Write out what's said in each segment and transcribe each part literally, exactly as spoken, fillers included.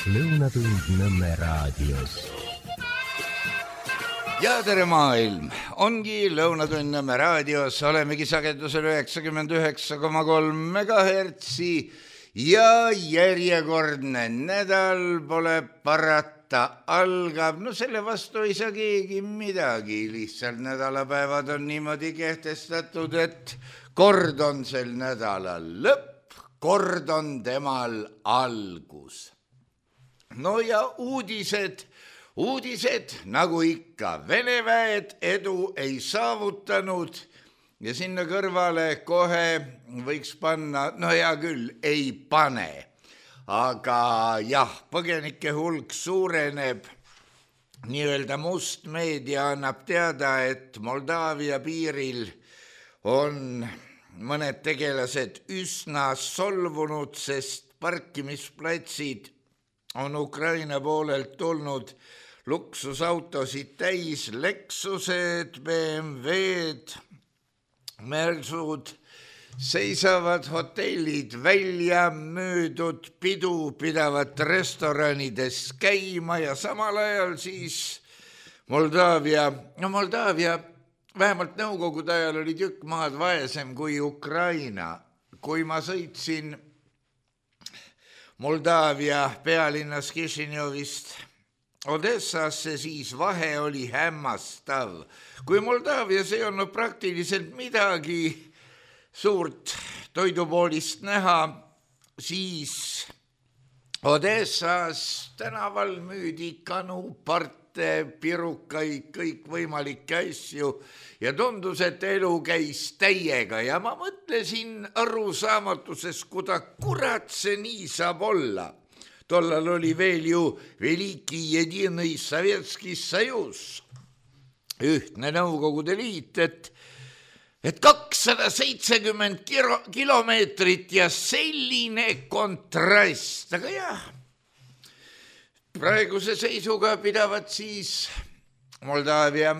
Lõunatund Nõmme raadios. Ja tere maailm, ongi Lõunatund Nõmme raadios, olemegi sagedusel üheksakümmend üheksa koma kolm megahertsi ja järjekordne nädal pole parata, algab, no selle vastu ei saa keegi midagi, lihtsalt nädalapäevad on niimoodi kehtestatud, et kord on sel nädalal lõpp, kord on temal algus. No ja uudised, uudised nagu ikka, Vene väed edu ei saavutanud ja sinna kõrvale kohe võiks panna, no hea küll, ei pane, aga jah, põgenike hulk suureneb, nii-öelda must meedia annab teada, et Moldaavia piiril on mõned tegelased üsna solvunud, sest parkimisplatsid on Ukraina poolelt tulnud luksusautosid täis, Lexused, B M W-d, Mersud, seisavad hotellid välja müüdud, pidu pidavad restoranides käima ja samal ajal siis Moldaavia, no Moldaavia vähemalt nõukogude ajal oli tükk maad vaesem kui Ukraina. Kui ma sõitsin Moldaavia pealinnas Kišiņevist Odessasse, siis vahe oli hämmastav. Kui Moldaavias ei olnud praktiliselt midagi suurt toidupoolist näha, siis Odessas tänaval müüdi kanu, parte, pirukaid, kõik võimalikke asju ja tundus, et elu käis täiega ja ma mõtlesin arusaamatuses, kuda kurat see nii saab olla. Tollal oli veel ju Veliki Jedinõi Sovetski Sajus, ühtne Nõukogude Liit, et, et kakssada seitsekümmend kilo, kilomeetrit ja selline kontrast, aga jah, praeguse seisuga pidavad siis Moldaavia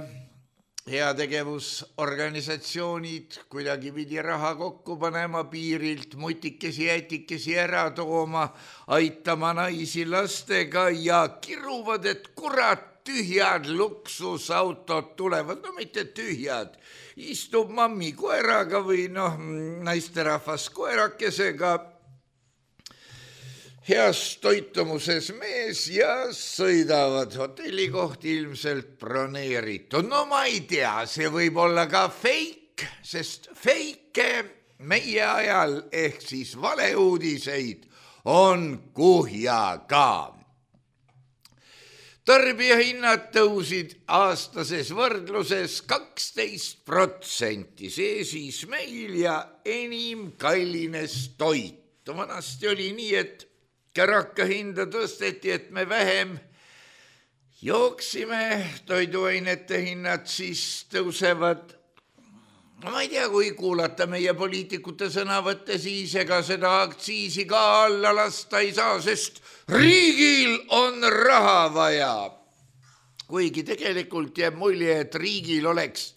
heategevusorganisatsioonid kuidagi pidi raha kokku panema piirilt, mutikesi, jätikesi ära tooma, aitama naisi lastega ja kiruvad, et kurat tühjad luksusautod tulevad, no mitte tühjad, istub mammi koeraga või noh, naisterahvas koerakesega, heas toitumuses mees ja sõidavad hotellikohti ilmselt broneeritud. No ma ei tea, see võib olla ka fake, sest fake meie ajal ehk siis valeuudiseid on kuhjaga. Tarbijahinnad tõusid aastases võrdluses kaksteist protsenti, see siis meil ja enim kallines toit. Vanasti oli nii, et Karaka hinda tõsteti, et me vähem jooksime, toiduainete hinnad siis tõusevad. Ma ei tea, kui kuulata meie poliitikute sõnavõtte, siis ega seda aktsiisi ka alla lasta ei saa, sest riigil on raha vaja. Kuigi tegelikult jääb mulje, et riigil oleks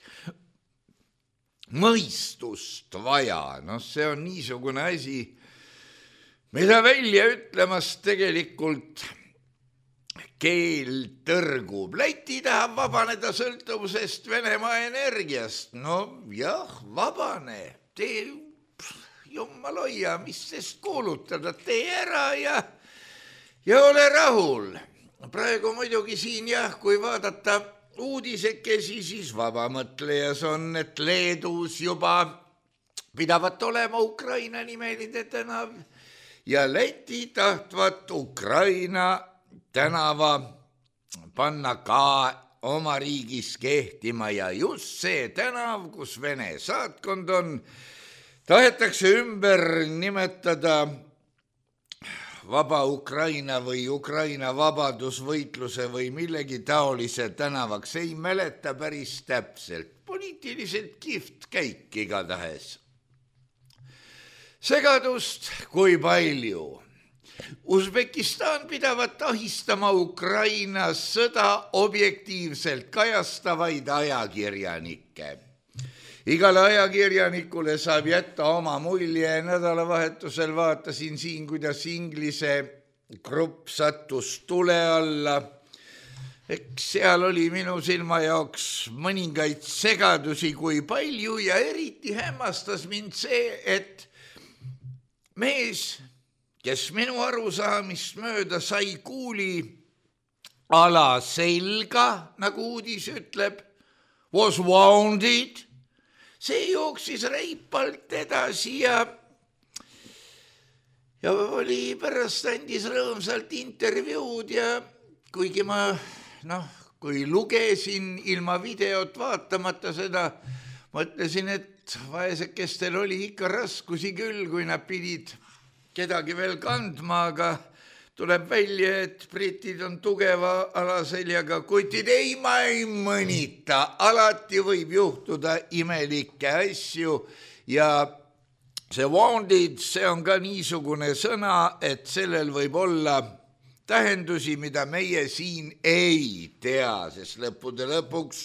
mõistust vaja. No see on niisugune asi, mida välja ütlemas tegelikult keel tõrgub. Läti tahab vabaneda sõltuvusest Venemaa energiast. No jah, vabane. Tee, jumal hoia, mis sest kuulutada, tee ära ja, ja ole rahul. Praegu muidugi siin jah, kui vaadata uudisekesi, siis vabamõtlejas on, et Leedus juba pidavat olema Ukraina nimeline tänav ja Läti tahtvat Ukraina tänava panna ka oma riigis kehtima ja just see tänav, kus Vene saatkond on, tahetakse ümber nimetada Vaba Ukraina või Ukraina vabadusvõitluse või millegi taolise tänavaks. Ei mäleta päris täpselt, poliitiliselt kihvt käik igatahes. Segadust kui palju. Usbekistan pidavat ahistama Ukraina sõda objektiivselt kajastavaid ajakirjanikke. Igale ajakirjanikule saab jätta oma mulje. Nädalavahetusel vaatasin siin, kuidas Inglise grupp sattus tule alla. Eks seal oli minu silma jaoks mõningaid segadusi kui palju ja eriti hämmastas mind see, et mees, kes minu arusaamist mööda sai kuuli ala selga, nagu uudis ütleb, was wounded, see jooksis reipalt edasi ja ja oli pärast andis rõõmsalt intervjuud ja kuigi ma noh, kui lugesin ilma videot vaatamata seda, mõtlesin, et vaesekestel oli ikka raskusi küll, kui nad pidid kedagi veel kandma, aga tuleb välja, et britid on tugeva alaseljaga kutid. Ei, ma ei mõnita, alati võib juhtuda imelikke asju ja see wounded, see on ka niisugune sõna, et sellel võib olla tähendusi, mida meie siin ei tea, sest lõppude lõpuks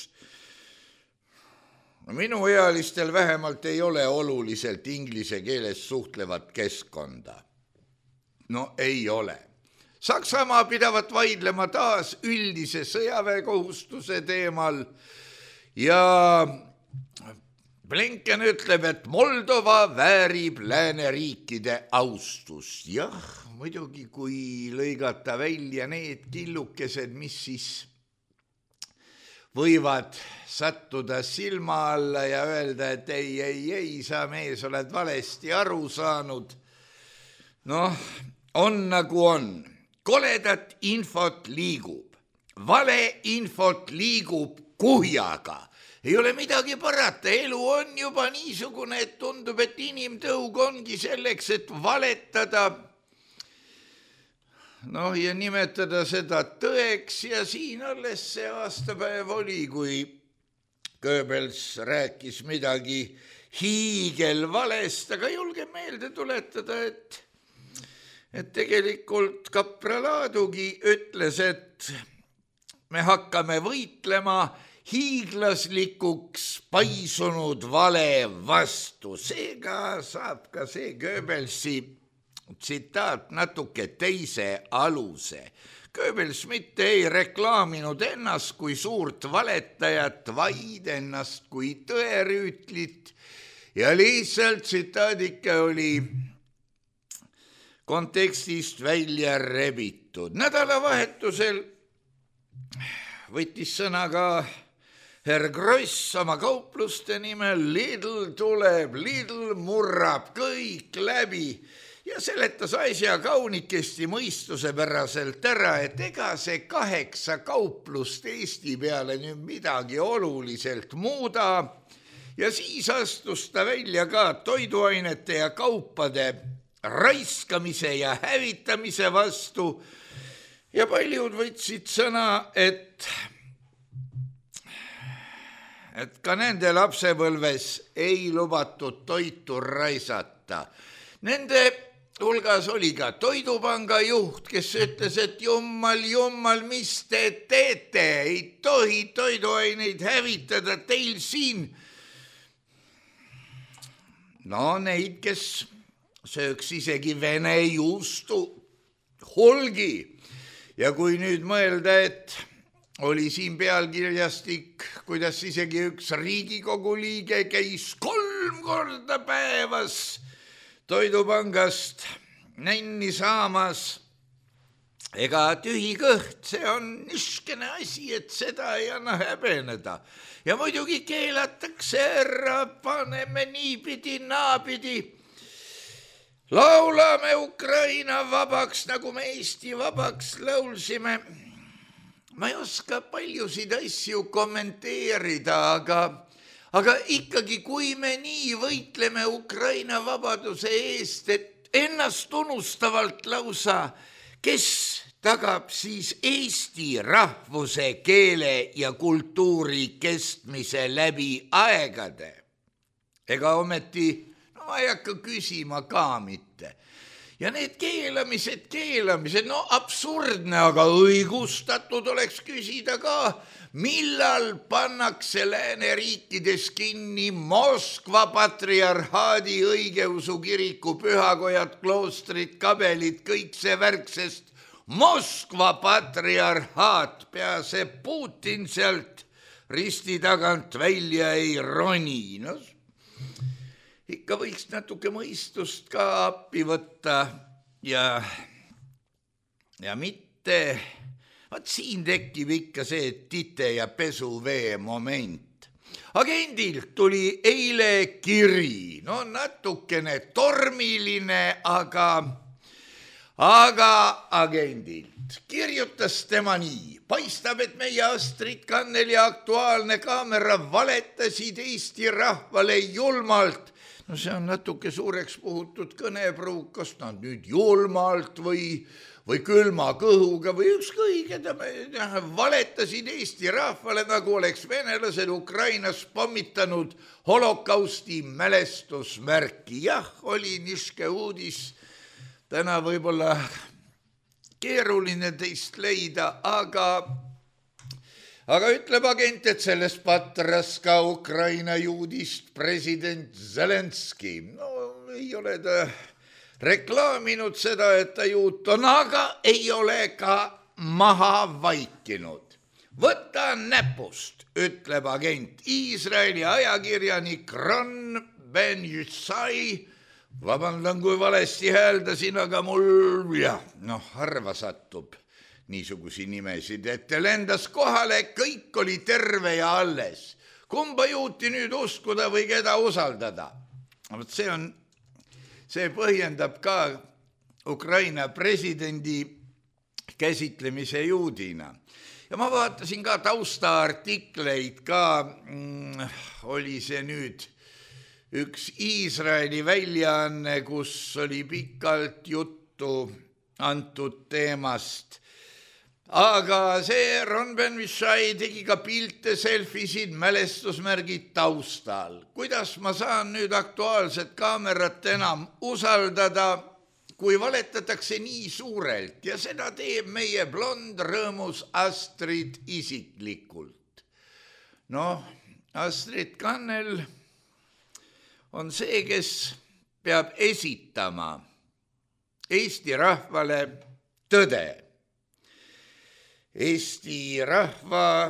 minu ealistel vähemalt ei ole oluliselt inglise keeles suhtlevat keskkonda. No ei ole. Saksamaa pidavat vaidlema taas üldise sõjaväekohustuse teemal ja Blinken ütleb, et Moldova väärib lääneriikide austust. Jah, muidugi kui lõigata välja need killukesed, mis siis võivad sattuda silma alla ja öelda, et ei, ei, ei, sa mees oled valesti aru saanud. Noh, on nagu on. Koledat infot liigub. Vale infot liigub kuhjaga. Ei ole midagi parata, elu on juba niisugune, et tundub, et inimtõug ongi selleks, et valetada, noh ja nimetada seda tõeks ja siin alles see aastapäev oli, kui Goebbels rääkis midagi hiigelvalest, aga julge meelde tuletada, et, et tegelikult Kapralaadugi ütles, et me hakkame võitlema hiiglaslikuks paisunud vale vastu. Seega saab ka see Goebbelsi tsitaat natuke teise aluse. Goebbels mitte ei reklaaminud ennast kui suurt valetajat, vaid ennast kui tõerüütlit ja lihtsalt tsitaadike oli kontekstist välja rebitud. Nädalavahetusel võttis sõna ka Herr Gross oma kaupluste nimel, Lidl tuleb, Lidl murrab kõik läbi ja seletas asja kaunikesti mõistusepäraselt ära, et ega see kaheksa kauplust Eesti peale nüüd midagi oluliselt muuda ja siis astus ta välja ka toiduainete ja kaupade raiskamise ja hävitamise vastu ja paljud võtsid sõna, et et ka nende lapsepõlves ei lubatud toitu raisata. Nende hulgas oli ka Toidupanga juht, kes ütles, et jummal, jummal, mis te teete, ei tohi toiduaineid hävitada teil siin. No neid, kes sööks isegi vene juustu hulgi. Ja kui nüüd mõelda, et oli siin pealkirjastik, kuidas isegi üks Riigikogu liige käis kolm korda päevas Toidupangast nänni saamas. Ega tühi kõht, see on niskene asi, et seda ei anna häbeneda. Ja muidugi keelatakse ära, paneme niipidi, naapidi. Laulame Ukraina vabaks, nagu me Eesti vabaks laulsime. Ma ei oska paljusid asju kommenteerida, aga, aga ikkagi, kui me nii võitleme Ukraina vabaduse eest, et ennast unustavalt lausa, kes tagab siis Eesti rahvuse, keele ja kultuuri kestmise läbi aegade. Ega ometi, no ma ei hakka küsima ka mitte. Ja need keelamised, keelamised, no absurdne, aga õigustatud oleks küsida ka, millal pannakse lääneriikides kinni Moskva patriarhaadi õigeusu kiriku pühakojad, kloostrid, kabelid, kõik see värk, sest Moskva patriarhaat, pea see Putin sealt risti tagant välja ei roni. No, ikka võiks natuke mõistust ka appi võtta ja, ja mitte, vaat siin tekib ikka see tite ja pesuvee moment. Agendilt tuli eile kiri, no natukene tormiline, aga, aga agendilt kirjutas tema nii. Paistab, et meie Astrid Kannel ja Aktuaalne Kaamera valetasid Eesti rahvale julmalt. No see on natuke suureks puhutud kõnepruuk, kas nad nüüd julmalt või, või külma kõhuga või ükskõik, valetasid Eesti rahvale, nagu oleks venelased Ukrainas pommitanud holokausti mälestusmärki. Jah, oli niške uudis, täna võib-olla keeruline teist leida, aga aga ütleb agent, et sellest patras ka Ukraina juudist president Zelenski. No ei ole ta reklaaminud seda, et ta juut on, aga ei ole ka maha vaikinud. Võta näpust, ütleb agent. Iisraeli ajakirjanik Ron Ben-Yisai, vabandan, kui valesti hääldasin, aga mul, jah, noh, harva sattub niisugusi nimesid, et lendas kohale, kõik oli terve ja alles. Kumba juuti nüüd uskuda või keda usaldada? See on, see põhjendab ka Ukraina presidendi käsitlemise juudina. Ja ma vaatasin ka taustaartikleid ka, mm, oli see nüüd üks Iisraeli väljaanne, kus oli pikalt juttu antud teemast. Aga see Ron Ben-Yisai tegi ka pilte, selfisid, mälestusmärgid taustal. Kuidas ma saan nüüd Aktuaalset Kaamerat enam usaldada, kui valetatakse nii suurelt ja seda teeb meie blond rõõmus Astrid isiklikult. Noh, Astrid Kannel on see, kes peab esitama Eesti rahvale tõde. Eesti rahva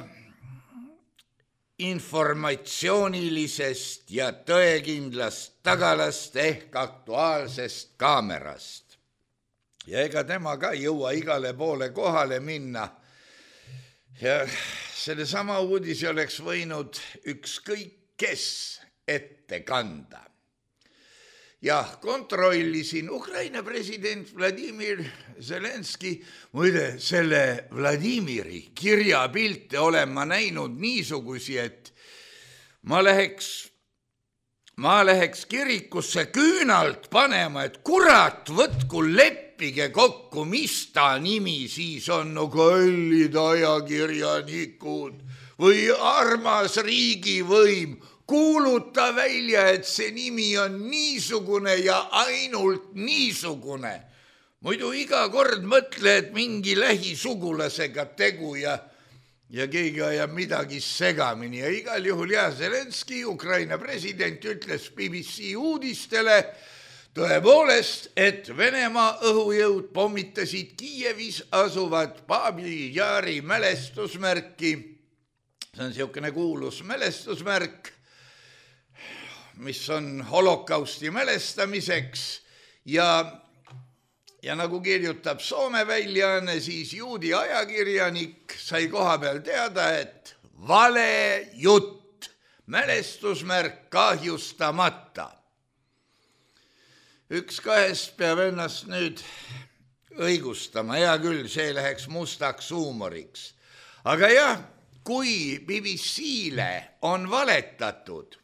informatsioonilisest ja tõekindlast tagalast ehk Aktuaalsest Kaamerast. Ja ega tema ka jõua igale poole kohale minna. Ja selle sama uudisi oleks võinud ükskõik kes ette kanda. Jah, kontrollisin Ukraina president Vladimir Zelenski. Muide, selle Vladimiri kirjapilte olen ma näinud niisugusi, et ma läheks, ma läheks kirikusse küünalt panema, et kurat, võtku leppige kokku, mis ta nimi siis on, no kallid ajakirjanikud või armas riigivõim. Kuuluta välja, et see nimi on niisugune ja ainult niisugune. Muidu iga kord mõtle, et mingi lähisugulasega tegu ja, ja keegi ajab midagi segamini. Ja igal juhul ja Zelenski, Ukraina president, ütles B B C uudistele tõepoolest, et Venemaa õhujõud pommitasid Kiievis asuvat Babi Jari mälestusmärki. See on niisugune kuulus mälestusmärk, mis on holokausti mälestamiseks ja, ja nagu kirjutab Soome väljaanne, siis juudi ajakirjanik sai koha peal teada, et vale jutt, mälestusmärk kahjustamata. Üks kahest peab ennast nüüd õigustama, hea küll, see läheks mustaks huumoriks. Aga jah, kui B B C-le on valetatud,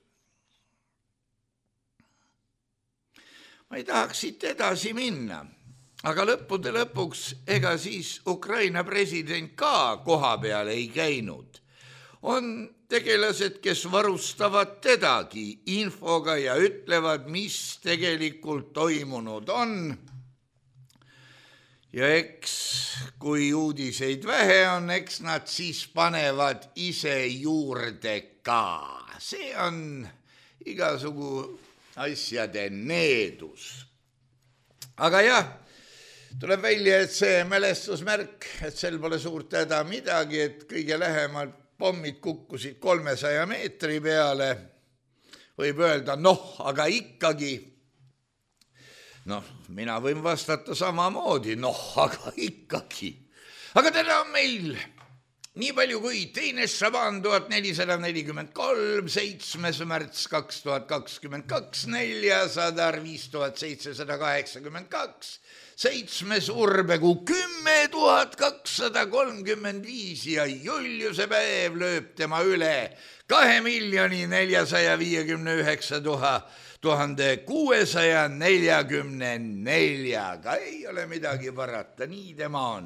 ma ei tahaks siit edasi minna, aga lõppude lõpuks ega siis Ukraina president ka koha peal ei käinud. On tegelased, kes varustavad tedagi infoga ja ütlevad, mis tegelikult toimunud on. Ja eks, kui uudiseid vähe on, eks nad siis panevad ise juurde ka. See on igasugu asjade needus. Aga jah, tuleb välja, et see mälestusmärk, et sel pole suurt häda midagi, et kõige lähemalt pommid kukkusid kolmesaja meetri peale, võib öelda, noh, aga ikkagi, noh, mina võin vastata samamoodi, noh, aga ikkagi. Aga täna on meil nii palju kui teine Šaban tuhat nelisada nelikümmend kolm, seitsmes märts kaks tuhat kakskümmend kaks, neljasada viis tuhat seitsesada kaheksakümmend kaks, seitsmes urbekuu kümme tuhat kakssada kolmkümmend viis ja Juliuse päev lööb tema üle kahe miljoni neljasaja viiekümne üheksa tuhande kuuesaja neljakümne neljaga. Ei ole midagi parata, nii tema on.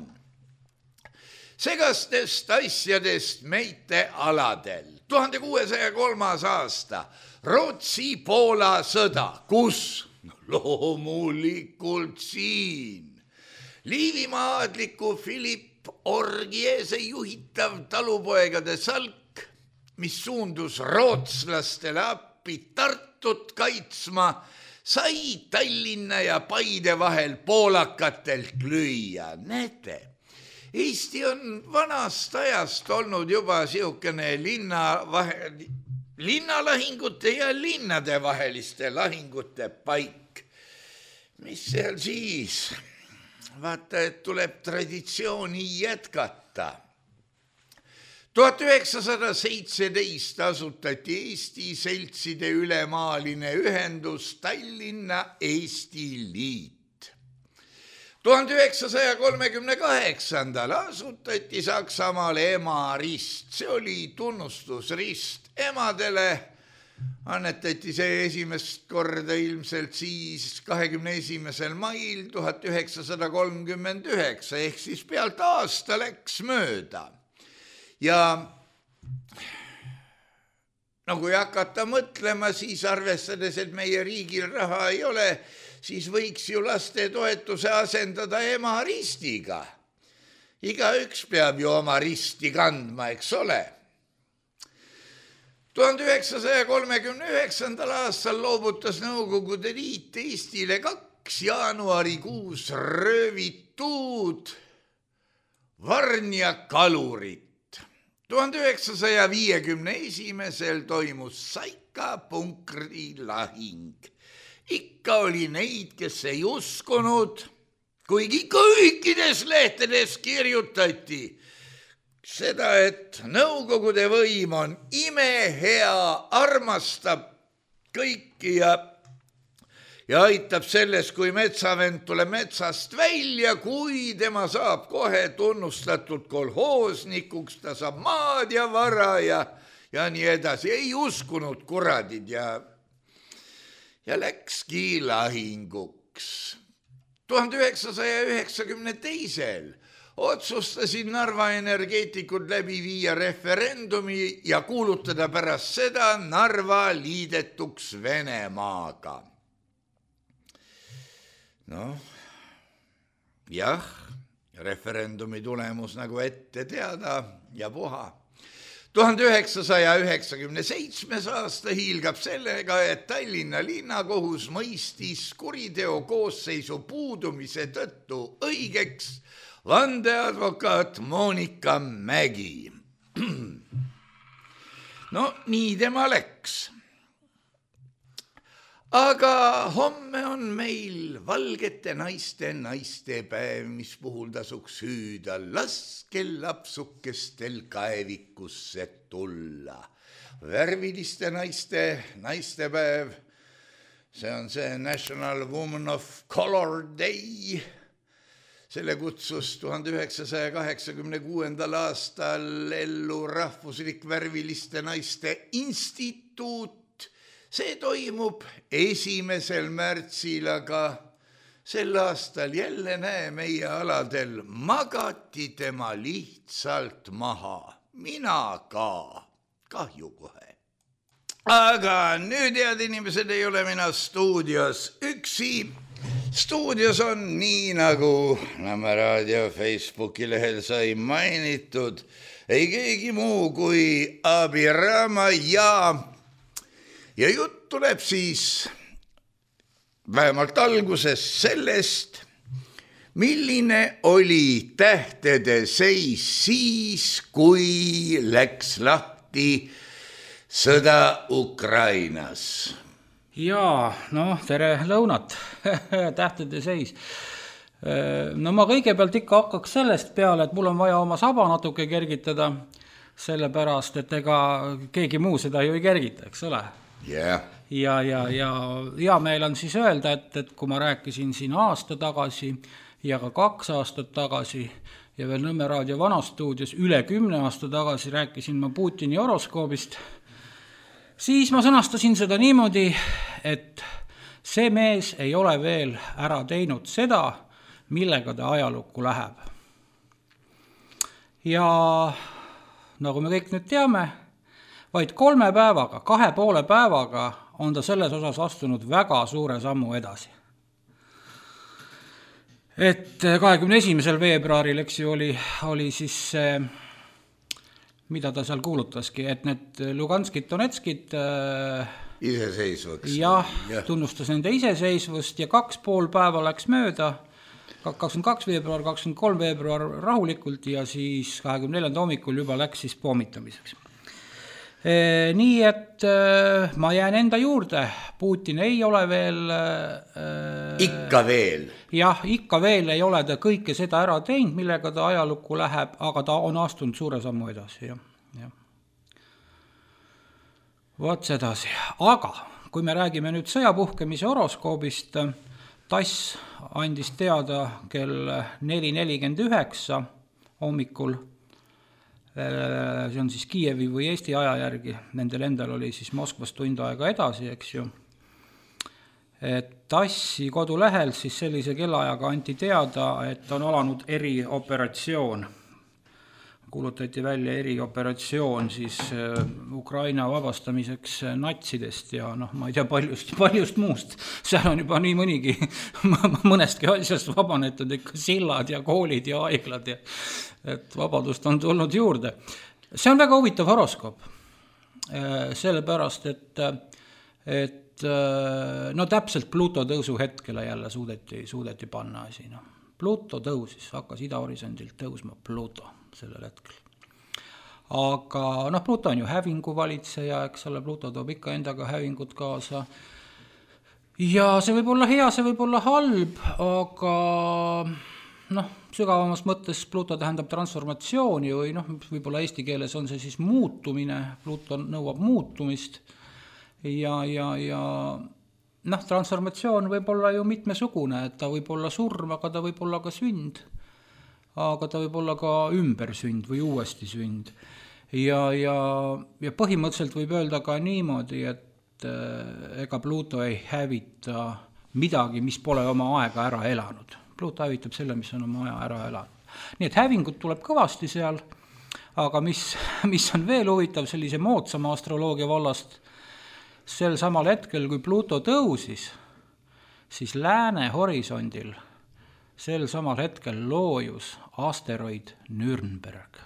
Segastest asjadest meite aladel. tuhande kuuesaja kolmas aasta Rootsi-Poola sõda. Kus? Loomulikult siin. Liivimaa aadliku Philipp Orgiese juhitav talupoegade salk, mis suundus rootslastele appi Tartut kaitsma, sai Tallinna ja Paide vahel poolakatelt lüüa. Näete, Eesti on vanast ajast olnud juba siukene linna vahe, linnalahingute ja linnade vaheliste lahingute paik. Mis seal siis? Vaata, et tuleb traditsiooni jätkata. tuhat üheksasada seitseteist asutati Eesti seltside ülemaaline ühendus Tallinna Eesti Liit. tuhande üheksasaja kolmekümne kaheksandal asutati Saksamaal emarist. See oli tunnustusrist emadele. Annetati see esimest korda ilmselt siis kahekümne esimesel mail tuhat üheksasada kolmkümmend üheksa, ehk siis pealt aasta läks mööda. Ja no kui hakata mõtlema, siis arvestades, et meie riigil raha ei ole, siis võiks ju lastetoetuse asendada emaristiga. Igaüks peab ju oma risti kandma, eks ole. tuhande üheksasaja kolmekümne üheksandal aastal loobutas Nõukogude Liit Eestile kaks jaanuarikuus röövitud Varnja kalurit. tuhande üheksasaja viiekümne esimesel toimus Saika punkri lahing. Ikka oli neid, kes ei uskunud, kuigi kõikides lehtedes kirjutati seda, et Nõukogude võim on imehea, armastab kõiki ja, ja aitab selles, kui metsavend tuleb metsast välja, kui tema saab kohe tunnustatud kolhoosnikuks, ta saab maad ja vara ja, ja nii edasi. Ei uskunud kuradid ja ja läkski lahinguks. tuhande üheksasaja üheksakümne teisel otsustasid Narva energeetikud läbi viia referendumi ja kuulutada pärast seda Narva liidetuks Venemaaga. Noh, jah, referendumi tulemus nagu ette teada ja puha. tuhande üheksasaja üheksakümne seitsmes aasta hiilgab sellega, et Tallinna linnakohus mõistis kuriteo koosseisu puudumise tõttu õigeks vandeadvokaat Monika Mägi. No nii tema läks. Aga homme on meil valgete naiste naistepäev, mis puhul tasuks hüüda, laske lapsukestel kaevikusse tulla. Värviliste naiste naistepäev, see on see National Woman of Color Day. Selle kutsus tuhande üheksasaja kaheksakümne kuuendal aastal ellu rahvuslik värviliste naiste instituut. See toimub esimesel märtsil, aga sel aastal jälle näe meie aladel magati tema lihtsalt maha. Mina ka, kahju kohe. Aga nüüd, head inimesed, ei ole mina stuudios üksi. Stuudios on nii, nagu Nõmme raadio Facebooki lehel sai mainitud, ei keegi muu kui Abirama ja Ja jutt tuleb siis vähemalt alguses sellest, milline oli tähtede seis siis, kui läks lahti sõda Ukrainas? Jaa, noh, tere lõunat, tähtede seis. No ma kõigepealt ikka hakkaks sellest peale, et mul on vaja oma saba natuke kergitada, sellepärast, et ega keegi muu seda ju ei kergita, eks ole? Yeah. Ja, ja, ja hea meel on siis öelda, et, et kui ma rääkisin siin aasta tagasi ja ka kaks aastat tagasi ja veel Nõmme raadio vanastuudios üle kümne aasta tagasi rääkisin ma Putini horoskoobist, siis ma sõnastasin seda niimoodi, et see mees ei ole veel ära teinud seda, millega ta ajalukku läheb. Ja nagu me kõik nüüd teame, vaid kolme päevaga, kahe poole päevaga on ta selles osas astunud väga suure sammu edasi. Et kahekümne esimesel veebruaril, eks ju, oli, oli siis see, mida ta seal kuulutaski, et need Luganskid, Donetskid iseseisvaks. Jah, ja. Tunnustas nende iseseisvust ja kaks pool päeva läks mööda, kakskümmend kaks veebruar, kakskümmend kolm veebruar rahulikult ja siis kahekümne neljanda hommikul juba läks siis pommitamiseks. E, nii et e, ma jään enda juurde, Putin ei ole veel e, ikka veel jah, ikka veel ei ole ta kõike seda ära teinud, millega ta ajalukku läheb, aga ta on astunud suure sammu edasi jah, jah. Vot sedasi, aga kui me räägime nüüd sõjapuhkemise horoskoobist, Tass andis teada kell neli nelikümmend üheksa hommikul, see on siis Kiievi või Eesti aja järgi, nendel endal oli siis Moskvas tund aega edasi, eks ju. Et Tassi kodulehel siis sellise kellaajaga anti teada, et on alanud erioperatsioon. Kuulutati välja erioperatsioon siis Ukraina vabastamiseks natsidest ja noh, ma ei tea paljust, paljust muust. Seal on juba nii mõnigi mõnestki asjast vabanetud, ikka sillad ja koolid ja haiglad ja et vabadust on tulnud juurde. See on väga huvitav horoskoop, sellepärast, et, et no täpselt Pluto tõusu hetkele jälle suudeti, suudeti panna asi. No. Pluto tõusis, hakkas idahorisondilt tõusma Pluto sellel hetkel. Aga noh, Pluto on ju hävingu valitseja, eks ole, Pluto toob ikka endaga hävingut kaasa. Ja see võib olla hea, see võib olla halb, aga noh, sügavamas mõttes Pluto tähendab transformatsiooni või noh, võib-olla eesti keeles on see siis muutumine, Pluto nõuab muutumist ja, ja, ja noh, transformatsioon võib olla ju mitmesugune, et ta võib olla surm, aga ta võib olla ka sünd, aga ta võib olla ka ümbersünd või uuesti sünd. Ja, ja, ja põhimõtteliselt võib öelda ka niimoodi, et ega Pluto ei hävita midagi, mis pole oma aega ära elanud. Pluto hävitab selle, mis on oma aja ära elanud. Nii et hävingut tuleb kõvasti seal, aga mis, mis on veel huvitav sellise moodsama astroloogia vallast, sel samal hetkel, kui Pluto tõusis, siis lääne horisondil sel samal hetkel loojus asteroid Nürnberg.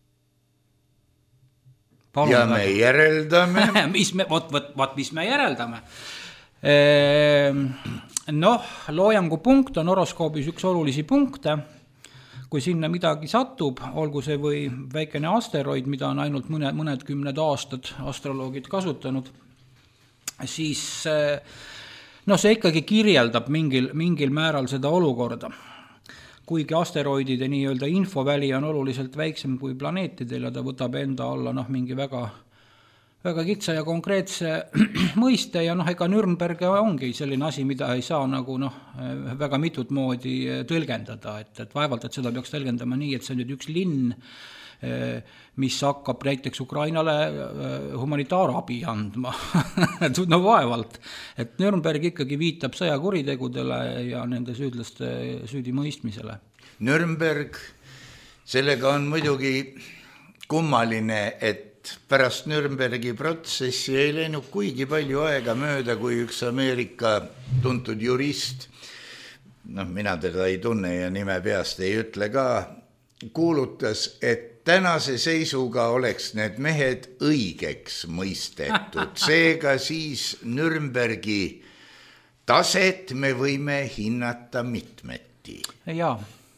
Palun ja me väga. Järeldame. mis me, võt, võt, võt, mis me järeldame. E, noh, loojangu punkt on horoskoobis üks olulisi punkte. Kui sinna midagi satub, olgu see või väikene asteroid, mida on ainult mõne, mõned kümned aastad astroloogid kasutanud, siis no see ikkagi kirjeldab mingil, mingil määral seda olukorda. Kuigi asteroidide nii-öelda infoväli on oluliselt väiksem kui planeetidel ja ta võtab enda alla noh, mingi väga, väga kitsa ja konkreetse mõiste ja noh, ega Nürnberg ongi selline asi, mida ei saa nagu noh, väga mitut moodi tõlgendada, et, et vaevalt, et seda peaks tõlgendama nii, et see on nüüd üks linn, mis hakkab näiteks Ukrainale humanitaarabi andma. no vaevalt, et Nürnberg ikkagi viitab sõjakuritegudele ja nende süüdlaste süüdi mõistmisele. Nürnberg, sellega on muidugi kummaline, et pärast Nürnbergi protsessi ei läinud kuigi palju aega mööda, kui üks Ameerika tuntud jurist, noh, mina teda ei tunne ja nime peast ei ütle ka, kuulutas, et tänase seisuga oleks need mehed õigeks mõistetud. Seega siis Nürnbergi taset me võime hinnata mitmeti. mõisteti. Jaa.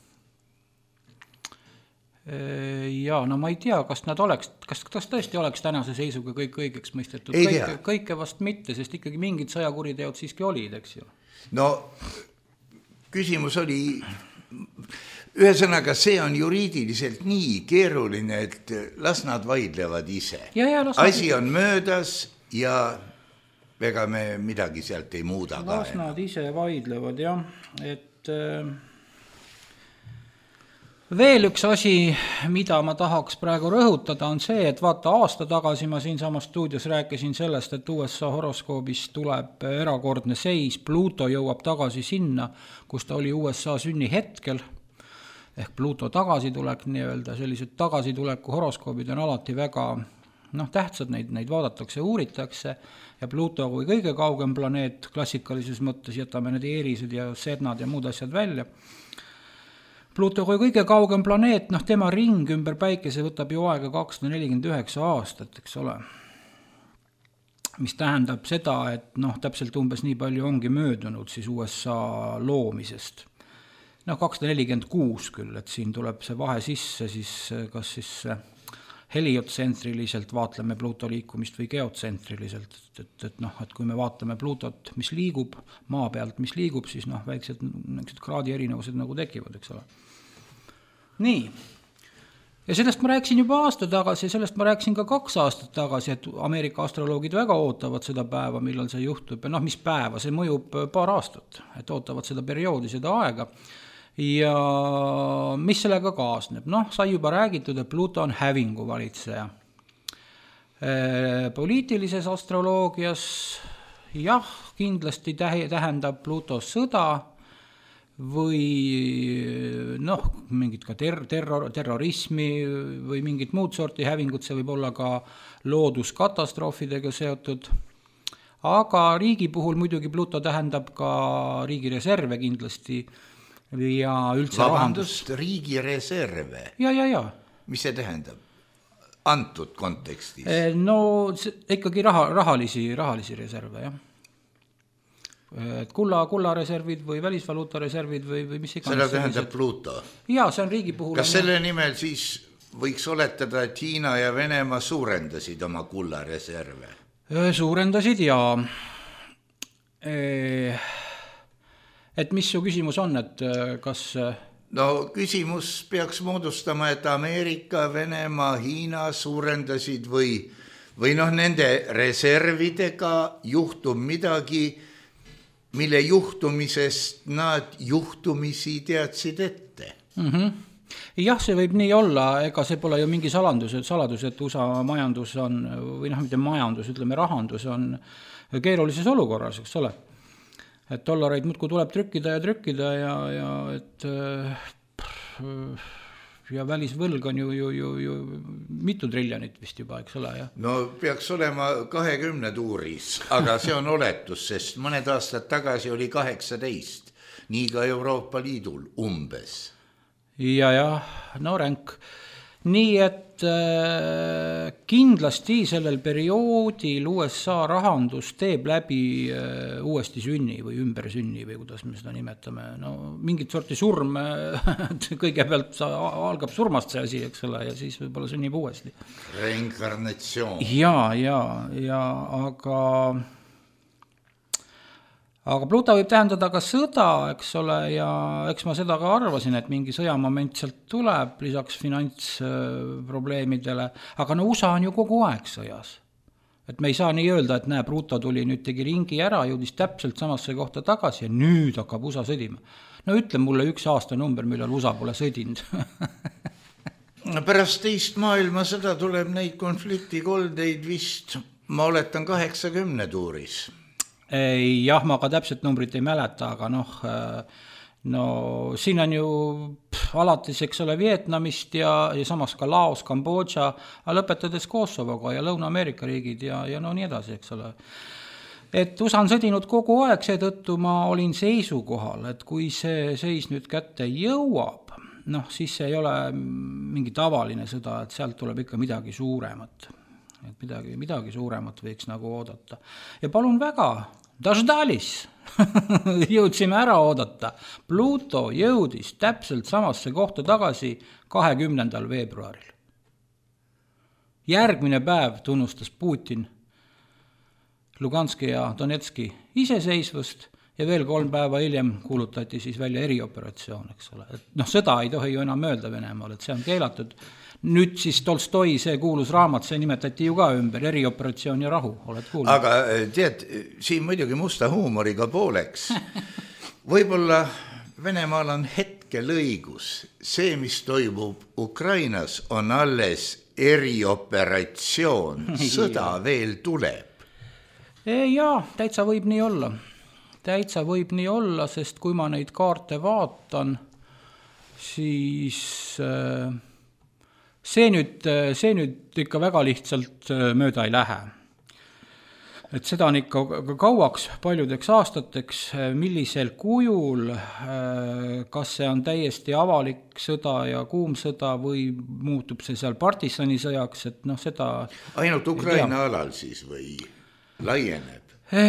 Jaa, no ma ei tea, kas nad oleks, kas, kas tõesti oleks tänase seisuga kõik õigeks mõistetud. Kõike, kõike vast mitte, sest ikkagi mingid sõjakuriteod siiski olid, eks ju. No küsimus oli, ühesõnaga see on juriidiliselt nii keeruline, et las nad vaidlevad ise. Ja, ja, asi on möödas ja ega me midagi sealt ei muuda ka. Las nad ise vaidlevad, jah. Et äh, veel üks asi, mida ma tahaks praegu rõhutada, on see, et vaata aasta tagasi ma siin samas stuudios rääkisin sellest, et U S A horoskoobis tuleb erakordne seis, Pluto jõuab tagasi sinna, kus ta oli U S A sünni hetkel, ehk Pluto tagasitulek nii-öelda, sellised tagasituleku horoskoobid on alati väga noh, tähtsad, neid, neid vaadatakse, uuritakse ja Pluto kui kõige kaugem planeet klassikalises mõttes, jätame need Erised ja Sednad ja muud asjad välja. Pluto kui kõige kaugem planeet, noh tema ring ümber päikese võtab ju aega kakssada nelikümmend üheksa aastat, eks ole. Mis tähendab seda, et noh, täpselt umbes nii palju ongi möödunud siis U S A loomisest. Noh, kakssada nelikümmend kuus küll, et siin tuleb see vahe sisse, siis kas siis heliotsentriliselt vaatleme Pluto liikumist või geotsentriliselt, et, et, et, noh, et kui me vaatame Plutot, mis liigub, maa pealt, mis liigub, siis noh, väiksed kraadi erinevused nagu tekivad, eks ole. Nii, ja sellest ma rääkisin juba aasta tagasi ja sellest ma rääkisin ka kaks aastat tagasi, et Ameerika astroloogid väga ootavad seda päeva, millal see juhtub, ja noh, mis päeva, see mõjub paar aastat, et ootavad seda perioodi, seda aega. Ja mis sellega kaasneb? Noh, sai juba räägitud, et Pluto on hävingu valitseja. Poliitilises astroloogias jah, kindlasti tähendab Pluto sõda või noh, mingit ka ter- terror- terrorismi või mingit muud sorti hävingut, see võib olla ka looduskatastroofidega seotud. Aga riigi puhul muidugi Pluto tähendab ka riigi reserve kindlasti, ja üldse vabandust, riigi reserve. Ja, ja, ja. Mis see tähendab? Antud kontekstis? No ikkagi raha, rahalisi, rahalisi reserve, jah. Kulla, kullareservid või välisvaluutareservid või, või mis iganes. Seda tähendab Pluto? Jaa, see on riigi puhul. Kas selle nimel siis võiks oletada, et Hiina ja Venemaa suurendasid oma kullareserve? Suurendasid, jaa. Eee... Et mis su küsimus on, et kas... No küsimus peaks moodustama, et Ameerika, Venemaa, Hiina suurendasid või, või noh, nende reservidega juhtub midagi, mille juhtumisest nad juhtumisi teadsid ette. Mm-hmm. Jah, see võib nii olla, ega see pole ju mingi salandus, et saladus, et U S A majandus on, või noh, mitte majandus, ütleme rahandus on keerulises olukorras, eks ole. Et dollareid muudkui tuleb trükkida ja trükkida ja, ja et ja välisvõlg on ju, ju, ju, ju mitu triljonit vist juba, eks ole, jah? No peaks olema kahekümne tuuris, aga see on oletus, sest mõned aastad tagasi oli kaheksateist, nii ka Euroopa Liidul umbes. Ja, ja, no ränk. Nii et äh, kindlasti sellel perioodil U S A rahandus teeb läbi äh, uuesti sünni või ümber sünni või kuidas me seda nimetame. No mingit sorti surm, kõigepealt algab surmast see asi, eks ole, ja siis võib-olla sünnib uuesti. Reinkarnatsioon. Ja, ja, ja aga... Aga Pluto võib tähendada ka sõda, eks ole, ja eks ma seda ka arvasin, et mingi sõjamoment sealt tuleb lisaks finantsprobleemidele, aga no U S A on ju kogu aeg sõjas. Et me ei saa nii öelda, et näe, Pluto tuli nüüd tegi ringi ära, jõudis täpselt samasse kohta tagasi ja nüüd hakkab U S A sõdima. No ütle mulle üks aasta number, millal U S A pole sõdinud. Pärast teist maailma sõda tuleb neid konfliktikoldeid vist, ma oletan kaheksakümne tuuris. Ei, jah, ma ka täpselt numbrit ei mäleta, aga noh, no siin on ju pff, alates, eks ole, Vietnamist ja, ja samas ka Laos, Kambodža, lõpetades Kosovoga ja Lõuna-Ameerika riigid ja, ja no nii edasi, eks ole. Et U S A on sõdinud kogu aeg, seetõttu ma olin seisukohal, et kui see seis nüüd kätte jõuab, noh, siis see ei ole mingi tavaline sõda, et sealt tuleb ikka midagi suuremat. Et midagi, midagi suuremat võiks nagu oodata. Ja palun väga, Daždalis. Jõudsime ära oodata. Pluto jõudis täpselt samasse kohta tagasi kahekümnendal veebruaril. Järgmine päev tunnustas Putin Luganski ja Donetski iseseisvust ja veel kolm päeva hiljem kuulutati siis välja erioperatsioon, eks ole. Et noh, sõda ei tohi ju enam öelda Venemaal, et see on keelatud. Nüüd siis Tolstoi see kuulus raamat, see nimetati ju ka ümber, erioperatsioon ja rahu, oled kuulnud? Aga tead, siin muidugi musta huumoriga pooleks. Võib-olla Venemaal on hetkel õigus. See, mis toimub Ukrainas, on alles erioperatsioon. Sõda veel tuleb. Jaa, täitsa võib nii olla. Täitsa võib nii olla, sest kui ma neid kaarte vaatan, siis see nüüd, see nüüd ikka väga lihtsalt mööda ei lähe. Et seda on ikka kauaks, paljudeks aastateks, millisel kujul, kas see on täiesti avalik sõda ja kuum sõda või muutub see seal partisani sõjaks, et noh seda... Ainult Ukraina alal siis või laieneb?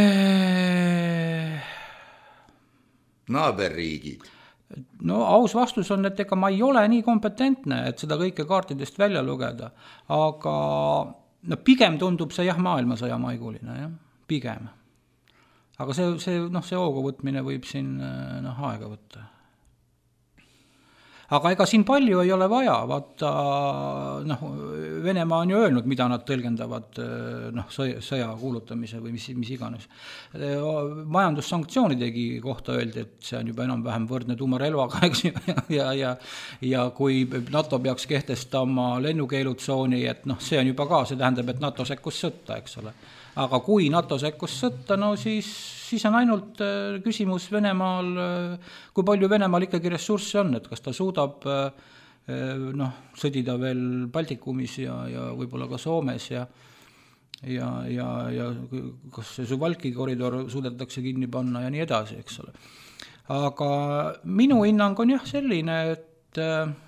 Naaberriigid? No aus vastus on, et ega ma ei ole nii kompetentne, et seda kõike kaartidest välja lugeda, aga no pigem tundub see jah maailmasõja maiguline, jah, pigem. Aga see, see, noh, see hoogu võtmine võib siin noh, aega võtta. Aga ega siin palju ei ole vaja, vaata, noh, Venemaa on ju öelnud, mida nad tõlgendavad noh, sõja kuulutamise või mis, mis iganes. Majandussanktsioonidegi kohta öeldi, et see on juba enam-vähem võrdne tuumarelvaga, eks, ja, ja, ja kui NATO peaks kehtestama lennukeelutsooni, et noh, see on juba ka, see tähendab, et NATO sekkus sõtta, eks ole. Aga kui NATO sekkus sõtta, no siis, siis on ainult küsimus Venemaal, kui palju Venemaal ikkagi ressurssi on, et kas ta suudab noh, sõdida veel Baltikumis ja, ja võib-olla ka Soomes ja, ja, ja, ja kas see Suwalki koridor suudetakse kinni panna ja nii edasi, eks ole. Aga minu hinnang on jah selline, et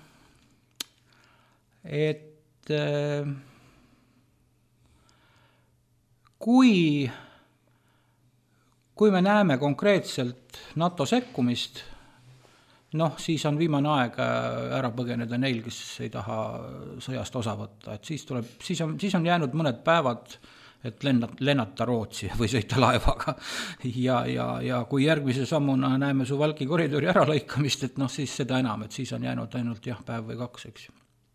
et Kui, kui me näeme konkreetselt NATO sekkumist, noh, siis on viimane aeg ära põgeneda neil, kes ei taha sõjast osa võtta. Et siis, tuleb, siis, on, siis on jäänud mõned päevad, et lennata, lennata Rootsi või sõita laevaga. Ja, ja, ja kui järgmise sammuna näeme Suwalki koridori ära lõikamist, et noh, siis seda enam, et siis on jäänud ainult jah, päev või kaks, eks.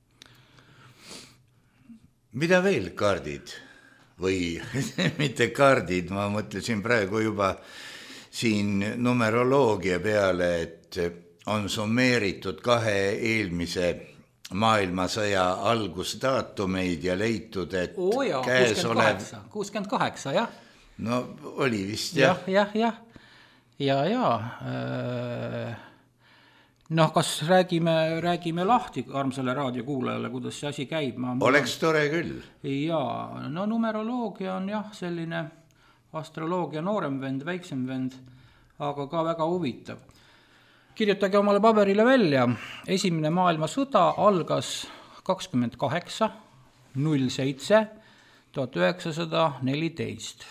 Mida veel kaardid? Või mitte kaardid, ma mõtlesin praegu juba siin numeroloogia peale, et on summeeritud kahe eelmise maailmasõja algusdaatumeid ja leitud, et Oo jaa, käesolev... kuuskümmend kaheksa, jah. No oli vist, jah. Jah, jah, jah. Ja, ja. Noh, kas räägime, räägime lahti armsale raadiokuulajale, kuidas see asi käib? Ma, Oleks tore küll. Jaa, no numeroloogia on jah selline astroloogia noorem vend, väiksem vend, aga ka väga huvitav. Kirjutage omale paberile välja. Esimene maailmasõda algas kakskümmend kaheksa null seitse tuhat üheksasada neliteist.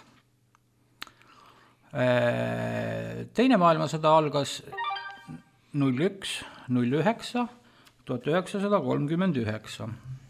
Teine maailmasõda algas null üks null üheksa tuhat üheksasada kolmkümmend üheksa.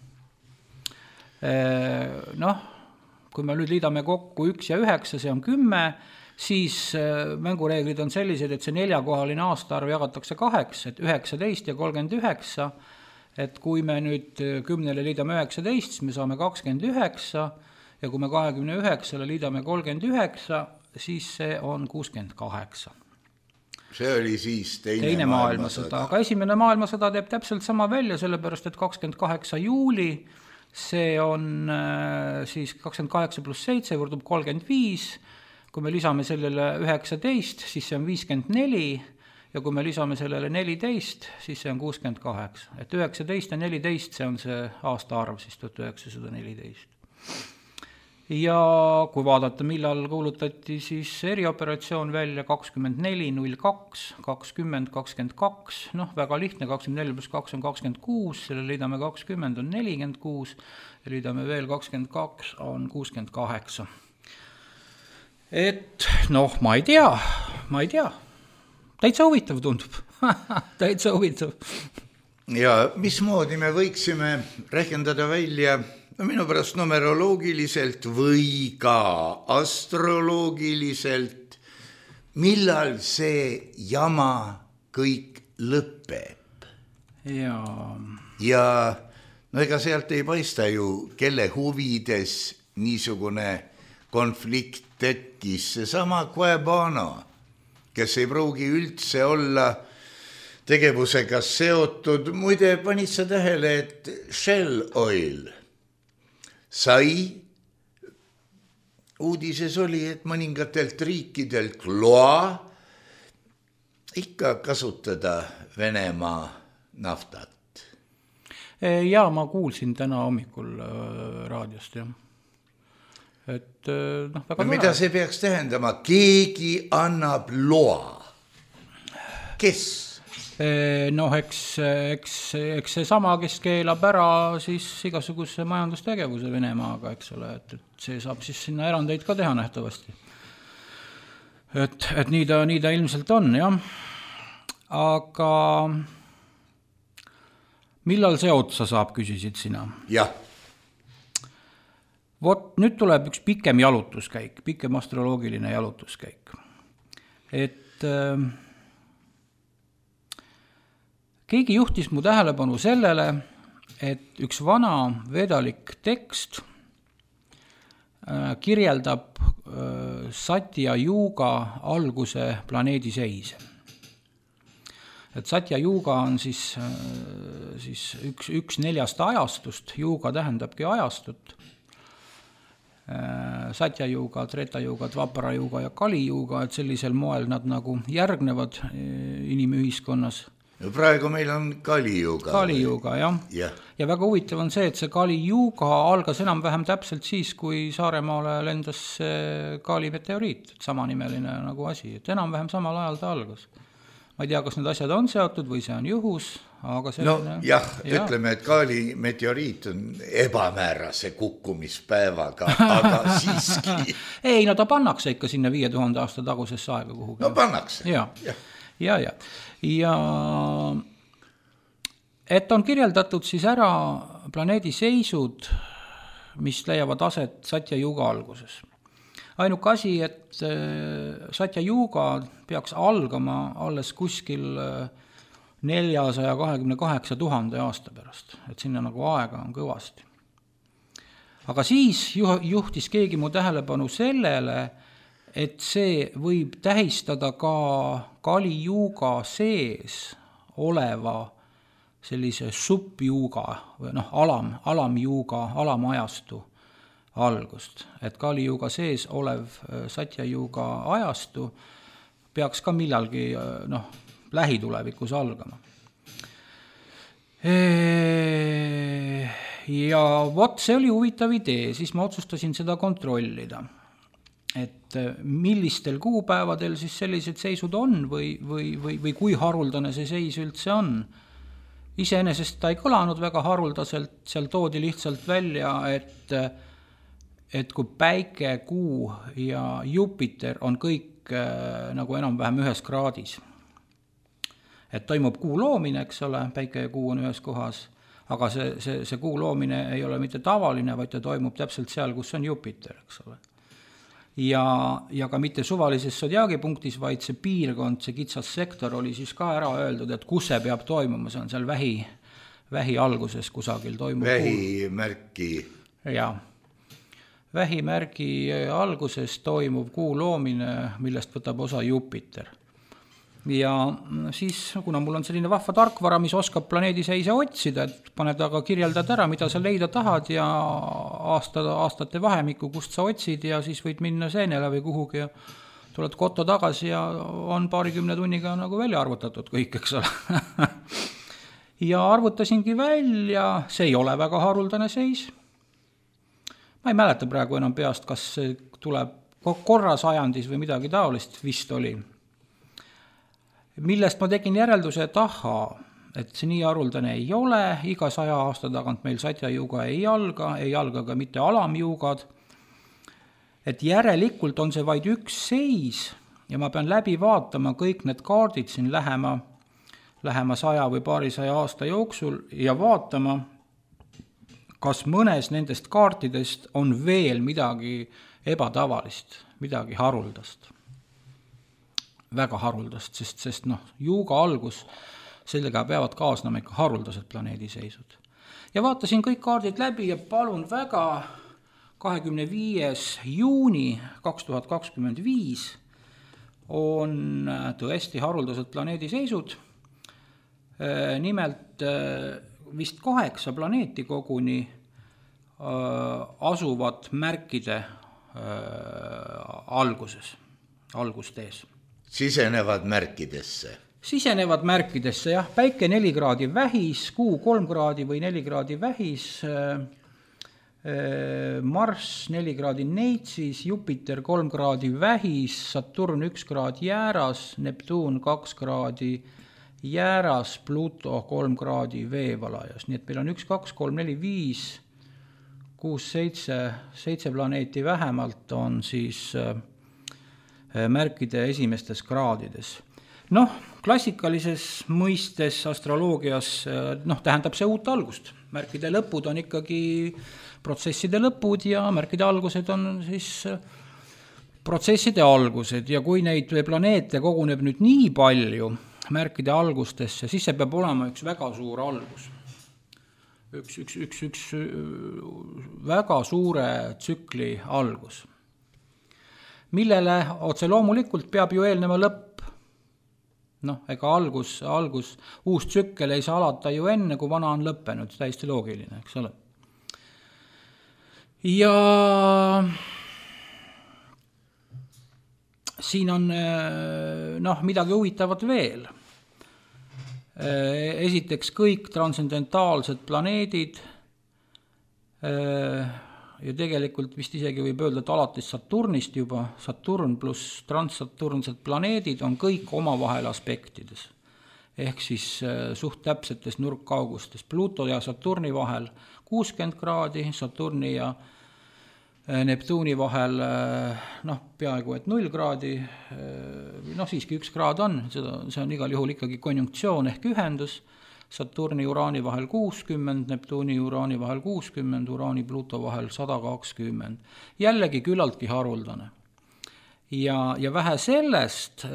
Noh, kui me nüüd liidame kokku üks ja üheksa, see on kümme, siis mängureeglid on sellised, et see neljakohaline aastaarv jagatakse kaheks, et üheksateist ja kolmkümmend üheksa, et kui me nüüd kümnele liidame üheksateist, siis me saame kakskümmend üheksa ja kui me kahekümne üheksale liidame kolmkümmend üheksa, siis see on kuuskümmend kaheksa. See oli siis teine, teine maailmasõda, aga esimene maailmasõda teeb täpselt sama välja, sellepärast, et kakskümmend kaheksa juuli, see on siis kakskümmend kaheksa pluss seitse võrdub kolmkümmend viis, kui me lisame sellele üheksateist, siis see on viiskümmend neli ja kui me lisame sellele neliteist, siis see on kuuskümmend kaheksa. Et üheksateist ja neliteist, see on see aastaarv, siis tuhat üheksasada neliteist. Ja kui vaadata, millal kuulutati siis erioperatsioon välja kakskümmend neli null kaks, kakskümmend kakskümmend kaks, noh väga lihtne, kakskümmend neli pluss kaks on kakskümmend kuus, selle liidame kakskümmend on nelikümmend kuus ja liidame veel kakskümmend kaks on kuuskümmend kaheksa. et noh, ma ei tea, ma ei tea. Täitsa huvitav tundub. Täitsa huvitav. Ja mismoodi me võiksime rehkendada välja no minu pärast numeroloogiliselt või ka astroloogiliselt, millal see jama kõik lõpeb. Ja, ja no ega sealt ei paista ju, kelle huvides niisugune konflikt tekkis. Seesama Quebano, kes ei pruugi üldse olla tegevusega seotud. Muide, panid sa tähele, et Shell Oil sai, uudises oli, et mõningatelt riikidelt loa ikka kasutada Venemaa naftat. Ja ma kuulsin täna hommikul raadiost, jah. Et, noh, väga no, mida see peaks tähendama? Keegi annab loa. Kes? Noh, eks, eks, eks see sama, kes keelab ära siis igasuguse majandustegevuse Venemaaga, eks ole, et, et see saab siis sinna erandeid ka teha nähtavasti. Et, et nii ta, nii ta ilmselt on, jah. Aga millal see otsa saab, küsisid sina? Jah. Vot nüüd tuleb üks pikem jalutuskäik, pikem astroloogiline jalutuskäik. Et äh, keegi juhtis mu tähelepanu sellele, et üks vana vedalik tekst äh, kirjeldab äh, Satya Yuga alguse planeedi seise. Et Satya Yuga on siis, äh, siis üks, üks neljast ajastust, Yuga tähendabki ajastut. Äh, Satya Yuga, Treta Yuga, Dvapara Yuga ja Kali Yuga, et sellisel moel nad nagu järgnevad äh, inimühiskonnas. Praegu meil on Kali Yuga. Kali Yuga, jah. Ja. ja väga huvitav on see, et see Kali Yuga algas enam-vähem täpselt siis, kui Saaremaale lendas Kali meteoriit, et samanimeline nagu asi, et enam-vähem samal ajal ta algas. Ma ei tea, kas need asjad on seotud või see on juhus, aga selline... No jah, ja. Ütleme, et Kali meteoriit on ebamäärase kukkumispäevaga, aga siiski... ei, no ta pannakse ikka sinna viie tuhande aasta tagusesse aega kuhugi. No pannakse. Ja, ja, ja. ja. Ja et on kirjeldatud siis ära planeedi seisud, mis leiavad aset Satya Yuga alguses. Ainuke asi, et Satya Yuga peaks algama alles kuskil neljasaja kahekümne kaheksa tuhande aasta pärast, et sinna nagu aega on kõvasti. Aga siis juhtis keegi mu tähelepanu sellele, et see võib tähistada ka Kali Yuga sees oleva sellise subjuuga või noh, alam, alamjuuga, alamajastu algust. Et Kali Yuga sees olev Satya Yuga ajastu peaks ka millalgi noh, lähitulevikus algama. Ja vot see oli huvitav idee, siis ma otsustasin seda kontrollida. Et millistel kuupäevadel siis sellised seisud on või, või, või, või kui haruldane see seis üldse on. Iseenesest ta ei kõlanud väga haruldaselt, seal toodi lihtsalt välja, et, et kui Päike, Kuu ja Jupiter on kõik nagu enam-vähem ühes kraadis. Et toimub kuu loomine, eks ole, Päike ja Kuu on ühes kohas, aga see, see, see kuu loomine ei ole mitte tavaline, vaid ta toimub täpselt seal, kus on Jupiter, eks ole. Ja, ja ka mitte suvalises sodiaagipunktis, vaid see piirkond, see kitsas sektor oli siis ka ära öeldud, et kus see peab toimuma, see on seal vähi, vähi alguses kusagil toimub. Vähimärki. Ja, vähimärgi alguses toimub kuu loomine, millest võtab osa Jupiter. Ja siis, kuna mul on selline vahva tarkvara, mis oskab planeedi seise otsida, et paned aga kirjeldad ära, mida sa leida tahad ja aasta, aastate vahemikku, kust sa otsid ja siis võid minna seenele või kuhugi ja tuled kotta tagasi ja on paarikümne tunniga nagu välja arvutatud kõik, eks ole. Ja arvutasingi välja, see ei ole väga haruldane seis. Ma ei mäleta praegu enam peast, kas see tuleb korra sajandis või midagi taolist vist oli. Millest ma tegin järelduse, et aha, et see nii haruldane ei ole, iga saja aasta tagant meil Satya Yuga ei alga, ei alga ka mitte alamjugad. et järelikult on see vaid üks seis ja ma pean läbi vaatama kõik need kaardid siin lähema, lähema saja või paarisaja aasta jooksul ja vaatama, kas mõnes nendest kaartidest on veel midagi ebatavalist, midagi haruldast. Väga haruldast, sest, sest noh, juuga algus, sellega peavad kaasnama ikka haruldased planeediseisud. Ja vaatasin kõik kaardid läbi ja palun väga kahekümne viies juuni kaks tuhat kakskümmend viis on tõesti haruldased planeediseisud. Nimelt vist kaheksa planeeti koguni asuvad märkide alguses, algustees. Sisenevad märkidesse. Sisenevad märkidesse, jah. Päike neli kraadi vähis, kuu kolm kraadi või neli kraadi vähis, Marss neli kraadi neitsis, Jupiter kolm kraadi vähis, Saturn üks kraad jääras, Neptuun kaks kraadi jääras, Pluto kolm kraadi veevalajas. Nii et meil on üks, kaks, kolm, neli, viis, kuus, seitse, seitse planeeti vähemalt on siis märkide esimestes kraadides. Noh, klassikalises mõistes astroloogias noh, tähendab see uut algust. Märkide lõpud on ikkagi protsesside lõpud ja märkide algused on siis protsesside algused ja kui neid planeete koguneb nüüd nii palju märkide algustesse, siis see peab olema üks väga suur algus. Üks, üks, üks, üks väga suure tsükli algus, millele otse loomulikult peab ju eelnema lõpp. Noh, ega algus, algus, uus tsükkel ei saa alata ju enne, kui vana on lõppenud, täiesti loogiline, eks ole. Ja siin on noh, midagi huvitavat veel. Esiteks kõik transcendentaalsed planeedid ja tegelikult vist isegi võib öelda, et alates Saturnist juba, Saturn pluss transsaturnset planeedid on kõik omavahel aspektides. Ehk siis suht täpsetes nurkkaugustes. Pluto ja Saturni vahel kuuskümmend kraadi, Saturni ja Neptuuni vahel noh, peaaegu et null kraadi, noh siiski üks kraad on, seda, see on igal juhul ikkagi konjunktsioon ehk ühendus, Saturni Uraani vahel kuuskümmend, Neptuuni Uraani vahel kuuskümmend, Uraani Pluto vahel sada kakskümmend. Jällegi küllaltki haruldane. Ja, ja vähe sellest,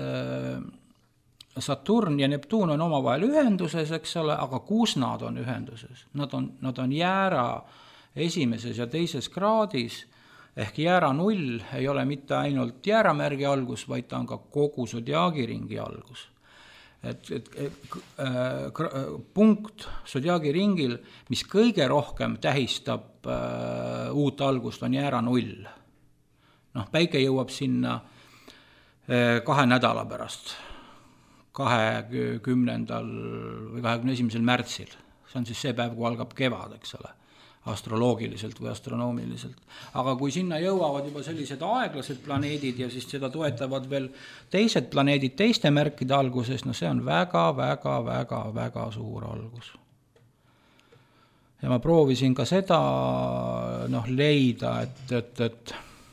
Saturn ja Neptuun on omavahel ühenduses, eks ole, aga kus nad on ühenduses? Nad on, nad on jäära esimeses ja teises kraadis, ehk jäära null ei ole mitte ainult jääramärgi algus, vaid ta on ka kogu sodiaagiringi algus. Et, et, et äh, punkt sodiaagiringil, mis kõige rohkem tähistab äh, uut algust, on jäära null. Noh, päike jõuab sinna äh, kahe nädala pärast, kahekümnendal või kahekümne esimesel märtsil. See on siis see päev, kui algab kevad, eks ole, astroloogiliselt või astronoomiliselt. Aga kui sinna jõuavad juba sellised aeglased planeedid ja siis seda toetavad veel teised planeedid teiste märkide alguses, no see on väga, väga, väga, väga suur algus. Ja ma proovisin ka seda noh, leida, et, et, et,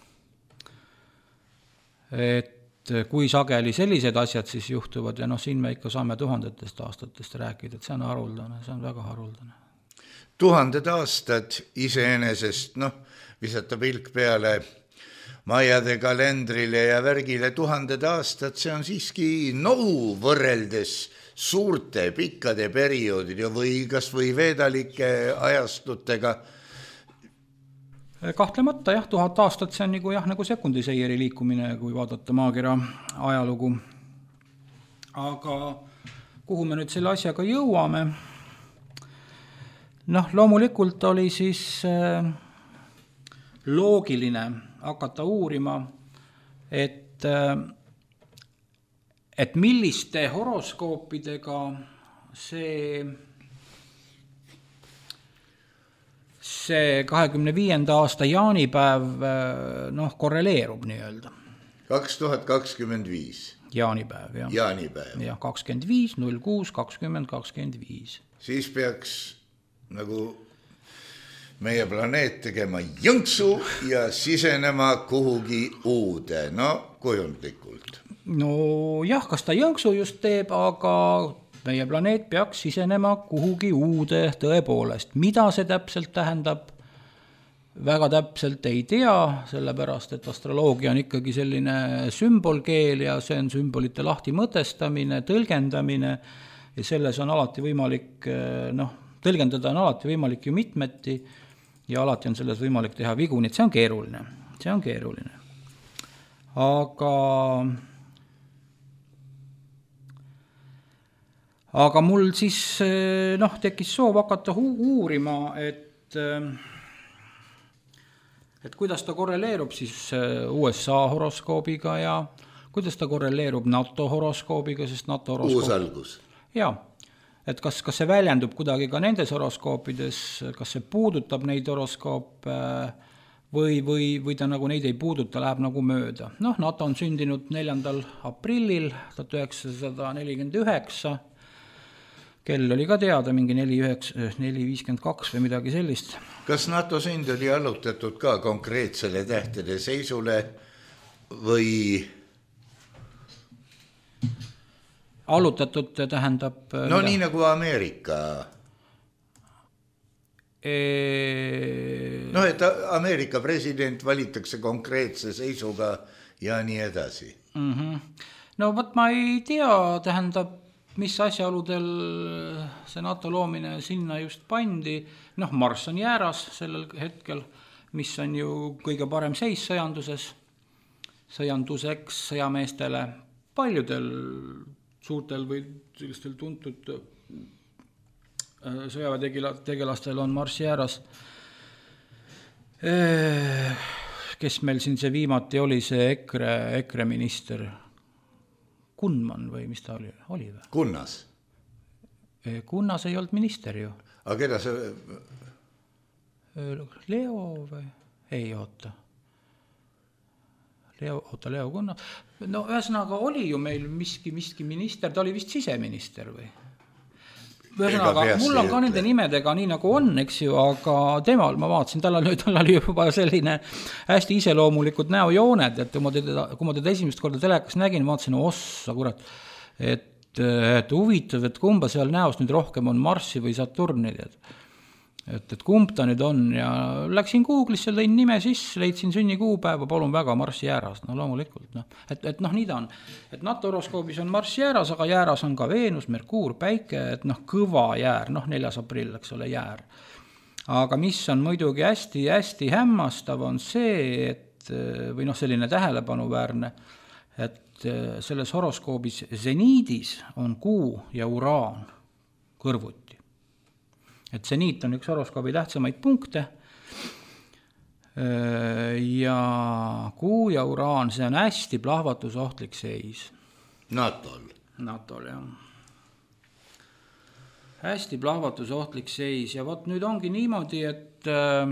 et kui sageli sellised asjad siis juhtuvad ja noh, siin me ikka saame tuhandetest aastatest rääkida, et see on haruldane, see on väga haruldane. Tuhanded aastad iseenesest, noh, visata pilk peale Maiade kalendrile ja värgile, tuhanded aastad, see on siiski nohu võrreldes suurte, pikkade perioodide või kas või veedalike ajastutega. Kahtlemata jah, tuhat aastat, see on nagu, jah, nagu sekundiseiri liikumine, kui vaadata maakera ajalugu. Aga kuhu me nüüd selle asjaga jõuame? Noh, loomulikult oli siis loogiline hakata uurima, et, et milliste horoskoopidega see, see kahekümne viienda aasta jaanipäev noh, korreleerub nii-öelda. kaks tuhat kakskümmend viis. Jaanipäev, jah. Jaanipäev. Ja kakskümmend viis, null kuus, kakskümmend, kakskümmend viis. Siis peaks nagu meie planeet tegema jõnksu ja sisenema kuhugi uude, no kujundlikult. No jah, kas ta jõnksu just teeb, aga meie planeet peaks sisenema kuhugi uude tõepoolest. Mida see täpselt tähendab? Väga täpselt ei tea, sellepärast, et astroloogia on ikkagi selline sümbolkeel ja see on sümbolite lahti mõtestamine, tõlgendamine ja selles on alati võimalik, noh, tõlgendada on alati võimalik ju mitmeti ja alati on selles võimalik teha vigu, nii et see on keeruline, see on keeruline. Aga, aga mul siis, noh, tekkis soov hakata uurima, et et kuidas ta korreleerub siis U S A horoskoobiga ja kuidas ta korreleerub NATO horoskoobiga, sest NATO horoskoop... Uus algus. Jaa, et kas, kas see väljendub kuidagi ka nendes horoskoopides, kas see puudutab neid horoskoop või, või, või ta nagu neid ei puuduta, läheb nagu mööda. Noh, NATO on sündinud neljandal aprillil tuhat üheksasada nelikümmend üheksa, kell oli ka teada, mingi neli viiskümmend kaks või midagi sellist. Kas NATO sünd oli allutatud ka konkreetsele tähtede seisule või? Allutatud tähendab... No mida? Nii nagu Ameerika. E... No, et Ameerika president valitakse konkreetse seisuga ja nii edasi. Mm-hmm. No võt ma ei tea, tähendab mis asjaoludel see NATO loomine sinna just pandi. Noh, Marss on jääras sellel hetkel, mis on ju kõige parem seis sõjanduses. Sõjanduseks sõjameestele, paljudel suurtel või sellistel tuntud sõjaväetegelastel on Marss jääras. Kes meil siin see viimati oli, see EKRE, EKRE minister Kunman või mis ta oli? oli või? Kunnas? Kunnas ei olnud minister ju. Aga keda see? Leo või? Ei, oota. Leo, oota, Leo Kunnas. No ühesõnaga oli ju meil miski, miski minister, ta oli vist siseminister või? Ühesõnaga, mul on ka nende nimedega nii nagu on, eks ju, aga temal, ma vaatasin, tal oli, tal oli juba selline hästi iseloomulikud näojooned, et kui ma teda, kui ma teda esimest korda telekas nägin, vaatasin, ossa, kurat, et, et huvitav, et kumba seal näos nüüd rohkem on Marssi või Saturni, et, et, et kumb ta nüüd on ja läksin Google'isse, lõin nime sisse, leidsin sünnikuupäeva, palun väga Marssi jääras, no loomulikult, no, et, et noh, nii ta on, et NATO horoskoobis on Marss jääras, aga jääras on ka Veenus, Merkuur, Päike, et noh, kõva jäär, noh, neljas aprill, eks ole, jäär. Aga mis on muidugi hästi, hästi hämmastav on see, et, või noh, selline tähelepanuväärne, et selles horoskoobis zeniidis on Kuu ja Uraan kõrvuti. Et seniit on üks horoskoobi tähtsamaid punkte ja Kuu ja Uraan, see on hästi plahvatusohtlik seis. NATOl. NATOl, jah. Hästi plahvatusohtlik seis ja vot nüüd ongi niimoodi, et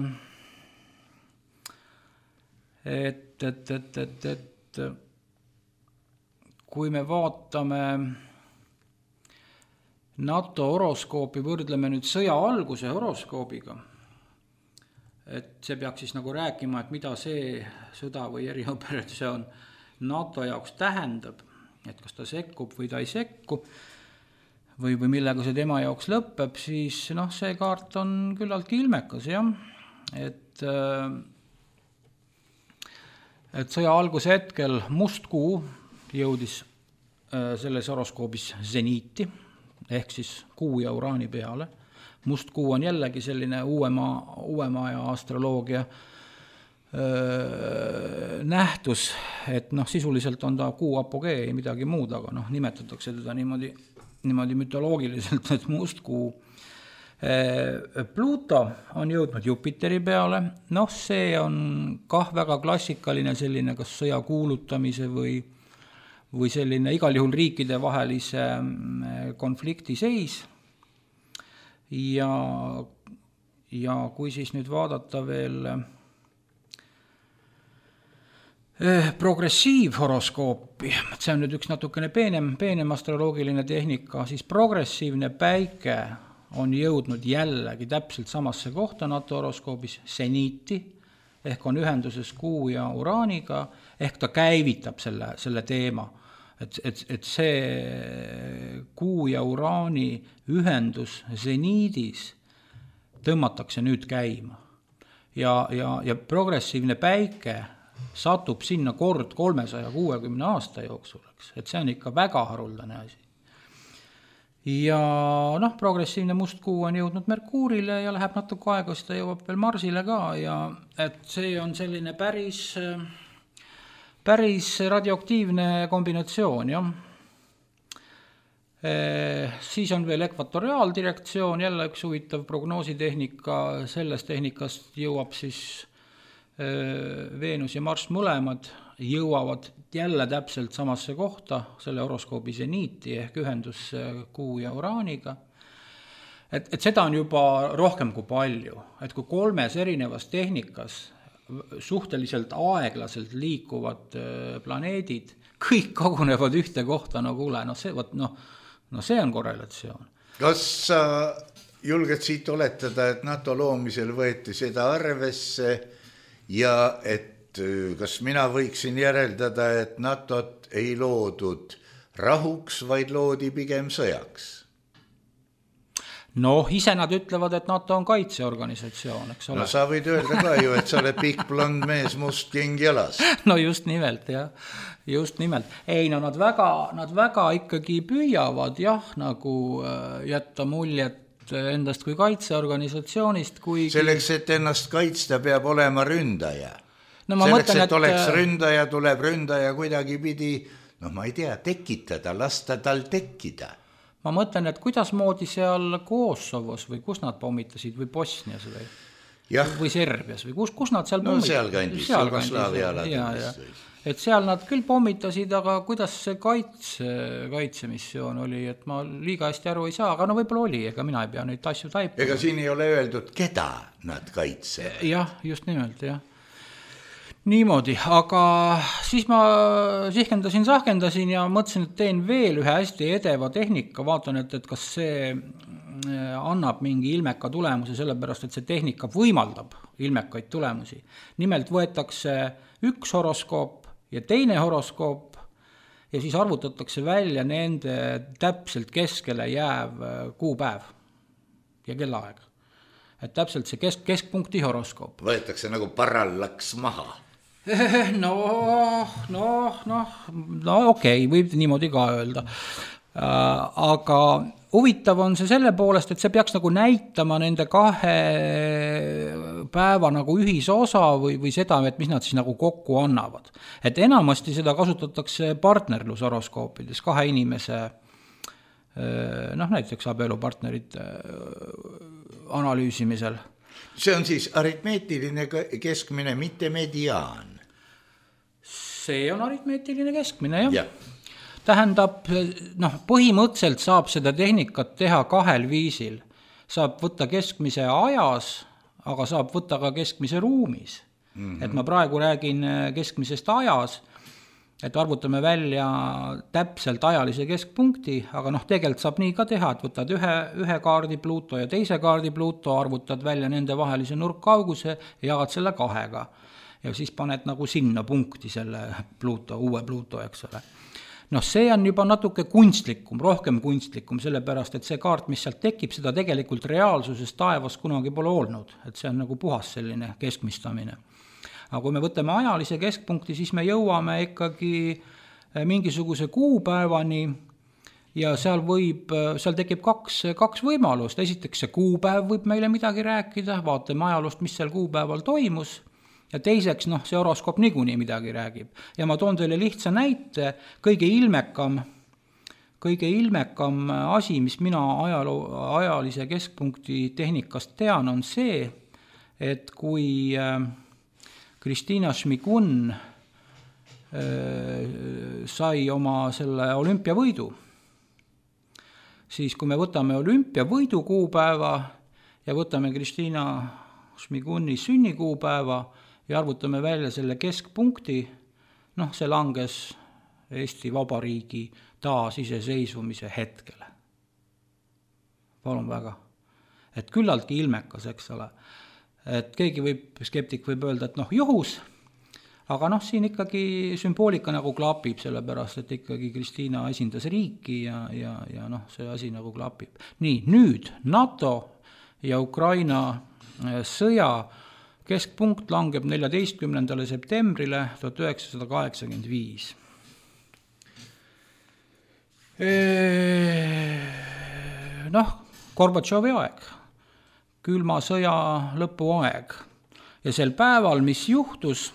et, et, et, et, et kui me vaatame NATO horoskoopi, võrdleme nüüd sõja alguse horoskoobiga, et see peaks siis nagu rääkima, et mida see sõda või erioperatsioon NATO jaoks tähendab, et kas ta sekkub või ta ei sekku, või, või millega see tema jaoks lõpeb, siis noh, see kaart on küllaltki ilmekas, jah, et, et sõja alguse hetkel must kuu jõudis selles horoskoobis zeniiti, ehk siis Kuu ja Uraani peale. Must kuu on jällegi selline uuema, uuema ja astroloogia öö, nähtus, et noh, sisuliselt on ta kuu apogee ja midagi muud, aga noh, nimetatakse teda niimoodi, niimoodi mütoloogiliselt, et must kuu. Pluto on jõudnud Jupiteri peale, noh, see on kah väga klassikaline selline kas sõja kuulutamise või või selline igal juhul riikide vahelise konflikti seis. Ja, ja kui siis nüüd vaadata veel progressiivhoroskoopi, see on nüüd üks natukene peenem, peenem astroloogiline tehnika, siis progressiivne Päike on jõudnud jällegi täpselt samasse kohta NATO horoskoobis, seniiti, ehk on ühenduses Kuu ja Uraaniga, ehk ta käivitab selle, selle teema, et, et, et see Kuu ja Uraani ühendus seniidis tõmmatakse nüüd käima. Ja, ja, ja progressiivne päike satub sinna kord kolmesaja kuuekümne aasta jooksul, et see on ikka väga haruldane asi. Ja noh, progressiivne must kuu on jõudnud Merkuurile ja läheb natuke aega, siis ta jõuab veel Marsile ka ja et see on selline päris, päris radioaktiivne kombinatsioon, jah. E, siis on veel ekvatoriaaldirektsioon, jälle üks huvitav prognoositehnika, sellest tehnikast jõuab siis e, Veenus ja Marss mõlemad jõuavad jälle täpselt samasse kohta, selle horoskoobi seniiti ehk ühendus Kuu ja Uraaniga. Et, et seda on juba rohkem kui palju, et kui kolmes erinevas tehnikas suhteliselt aeglaselt liikuvad planeedid, kõik kogunevad ühte kohta, no kuule, no see, võt, no, no see on korrelatsioon. Kas sa julged siit oletada, et NATO loomisel võeti seda arvesse ja et kas mina võiksin järeldada, et NATOt ei loodud rahuks, vaid loodi pigem sõjaks? No, ise nad ütlevad, et NATO on kaitseorganisatsioon, eks ole. No sa võid öelda ka ju, et sa oled pikk blond mees, must king jalas. No just nimelt, jah. Just nimelt. Ei, no nad väga, nad väga ikkagi püüavad, jah, nagu jätta muljet endast kui kaitseorganisatsioonist. Kui... Selleks, et ennast kaitsta, peab olema ründaja. No, selleks, mõtlen, et oleks ründaja, tuleb ründaja kuidagi pidi, noh ma ei tea, tekitada, lasta tal tekkida. Ma mõtlen, et kuidas moodi seal Kosovos või kus nad pommitasid või Bosnias või, või Serbias või kus, kus nad seal pommitasid? No seal kandis, Jugoslaavia aladest. Et seal nad küll pommitasid, aga kuidas see kaitse, kaitsemissioon oli, et ma liiga hästi aru ei saa, aga no võib-olla oli, ega mina ei pea neid asju taipama. Ega siin ei ole öeldud, keda nad kaitsevad. Jah, just nimelt, jah. Niimoodi, aga siis ma sihkendasin, sahkendasin ja mõtlesin, et teen veel ühe hästi edeva tehnika, vaatan, et, et kas see annab mingi ilmeka tulemuse, sellepärast, et see tehnika võimaldab ilmekaid tulemusi. Nimelt võetakse üks horoskoop ja teine horoskoop ja siis arvutatakse välja nende täpselt keskele jääv kuupäev ja kellaaeg. Et täpselt see kesk, keskpunkti horoskoop. Võetakse nagu parallaks maha. No, no, no, no okei, okay, võib niimoodi ka öelda. Aga huvitav on see selle poolest, et see peaks nagu näitama nende kahe päeva nagu ühisosa või, või seda, et mis nad siis nagu kokku annavad. Et enamasti seda kasutatakse partnerlushoroskoopides kahe inimese, noh näiteks abielupartnerite analüüsimisel. See on siis aritmeetiline keskmine, mitte mediaan. See on aritmeetiline keskmine, jah. Ja. Tähendab, noh, põhimõtteliselt saab seda tehnikat teha kahel viisil. Saab võtta keskmise ajas, aga saab võtta ka keskmise ruumis. Mm-hmm. Et ma praegu räägin keskmisest ajas, et arvutame välja täpselt ajalise keskpunkti, aga noh, tegelikult saab nii ka teha, et võtad ühe, ühe kaardi Pluto ja teise kaardi Pluto, arvutad välja nende vahelise nurkauguse ja jagad selle kahega. Ja siis paned nagu sinna punkti selle Pluto, uue Pluto, eks ole. Noh, see on juba natuke kunstlikum, rohkem kunstlikum, sellepärast, et see kaart, mis sealt tekib, seda tegelikult reaalsuses taevas kunagi pole olnud, et see on nagu puhas selline keskmistamine. Aga kui me võtame ajalise keskpunkti, siis me jõuame ikkagi mingisuguse kuupäevani ja seal võib, seal tekib kaks, kaks võimalust. Esiteks see kuupäev võib meile midagi rääkida, vaatame ajalust, mis seal kuupäeval toimus. Ja teiseks, noh, see horoskoop niikuinii midagi räägib. Ja ma toon teile lihtsa näite, kõige ilmekam, kõige ilmekam asi, mis mina ajalo, ajalise keskpunkti tehnikast tean, on see, et kui Kristina Šmigun sai oma selle olümpiavõidu, siis kui me võtame olümpiavõidu kuupäeva ja võtame Kristina Šmiguni sünnikuupäeva ja arvutame välja selle keskpunkti, noh, see langes Eesti Vabariigi taasiseseisvumise hetkele. Palun väga. et küllaltki ilmekas, eks ole. Et keegi võib, skeptik võib öelda, et noh, juhus, aga noh, siin ikkagi sümboolika nagu klapib, sellepärast, et ikkagi Kristiina esindas riiki ja, ja, ja noh, see asi nagu klapib. Nii, nüüd NATO ja Ukraina sõja keskpunkt langeb neljateistkümnendale septembrile tuhat üheksasada kaheksakümmend viis. Noh, Gorbatšovi aeg, külma sõja lõpuaeg ja sel päeval, mis juhtus,